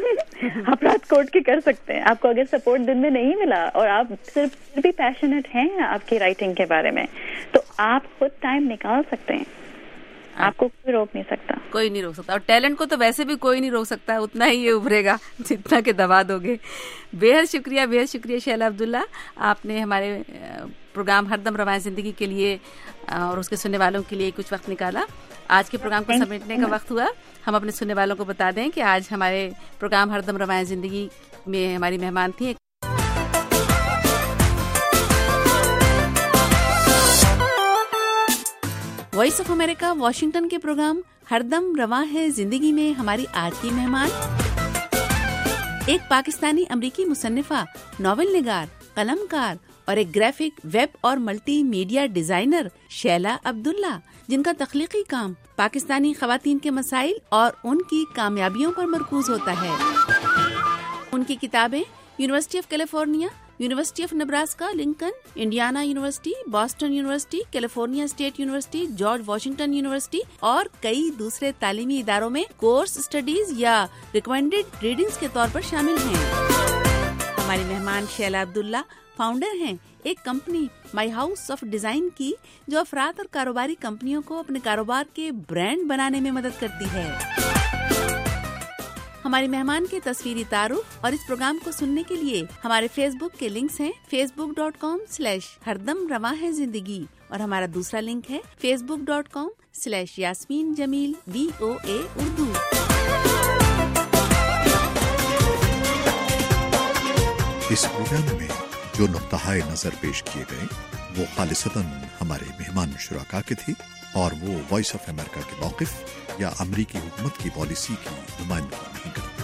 آپ رات کوٹ کے کر سکتے ہیں. آپ کو اگر سپورٹ دن میں نہیں ملا اور آپ صرف بھی پیشنیٹ ہیں آپ کی رائٹنگ کے بارے میں, تو آپ خود ٹائم نکال سکتے ہیں. آپ کو کوئی روک نہیں سکتا, کوئی نہیں روک سکتا, اور ٹیلنٹ کو تو ویسے بھی کوئی نہیں روک سکتا, اتنا ہی یہ ابھرے گا جتنا کہ دبا دو گے. بہت شکریہ شیلا عبداللہ, آپ نے ہمارے پروگرام ہر دم رواں زندگی کے لیے اور اس کے سننے والوں کے لیے کچھ وقت نکالا. آج کے پروگرام کو سمیٹنے کا وقت ہوا. ہم اپنے سننے والوں کو بتا دیں کہ آج ہمارے پروگرام ہر دم رواں زندگی میں ہماری مہمان تھی وائس آف امریکہ واشنگٹن کے پروگرام ہر دم رواں ہے زندگی میں ہماری آج کی مہمان ایک پاکستانی امریکی مصنفہ, ناول نگار, قلم کار اور ایک گرافک, ویب اور multimedia designer Sheila Abdullah, جن کا تخلیقی کام پاکستانی خواتین کے مسائل اور ان کی کامیابیوں پر مرکوز ہوتا ہے. ان کی کتابیں University of California, University of Nebraska Lincoln, Indiana University, Boston University, California State University, George Washington University اور کئی دوسرے تعلیمی اداروں میں کورس اسٹڈیز یا ریکمینڈیڈ ریڈنگز کے طور پر شامل ہیں. ہماری مہمان شیلا عبداللہ فاؤنڈر ہیں ایک company My House of Design کی، جو افراد اور کاروباری کمپنیوں کو اپنے کاروبار کے برانڈ بنانے میں مدد کرتی ہے۔ ہماری مہمان کے تصویری تعارف اور اس پروگرام کو سننے کے لیے ہمارے فیس بک کے لنکس ہیں facebook.com/ہردم رواں ہے زندگی، اور ہمارا دوسرا لنک ہے facebook.com/یاسمین جمیل VOA اردو۔ اس پروگرام میں جو نقطۂ نظر پیش کیے گئے وہ خالصتاً ہمارے مہمان شرکاء کے تھے، اور وہ وائس آف امریکہ کے موقف یا امریکی حکومت کی پالیسی کی نمائندگی نہیں کرتے۔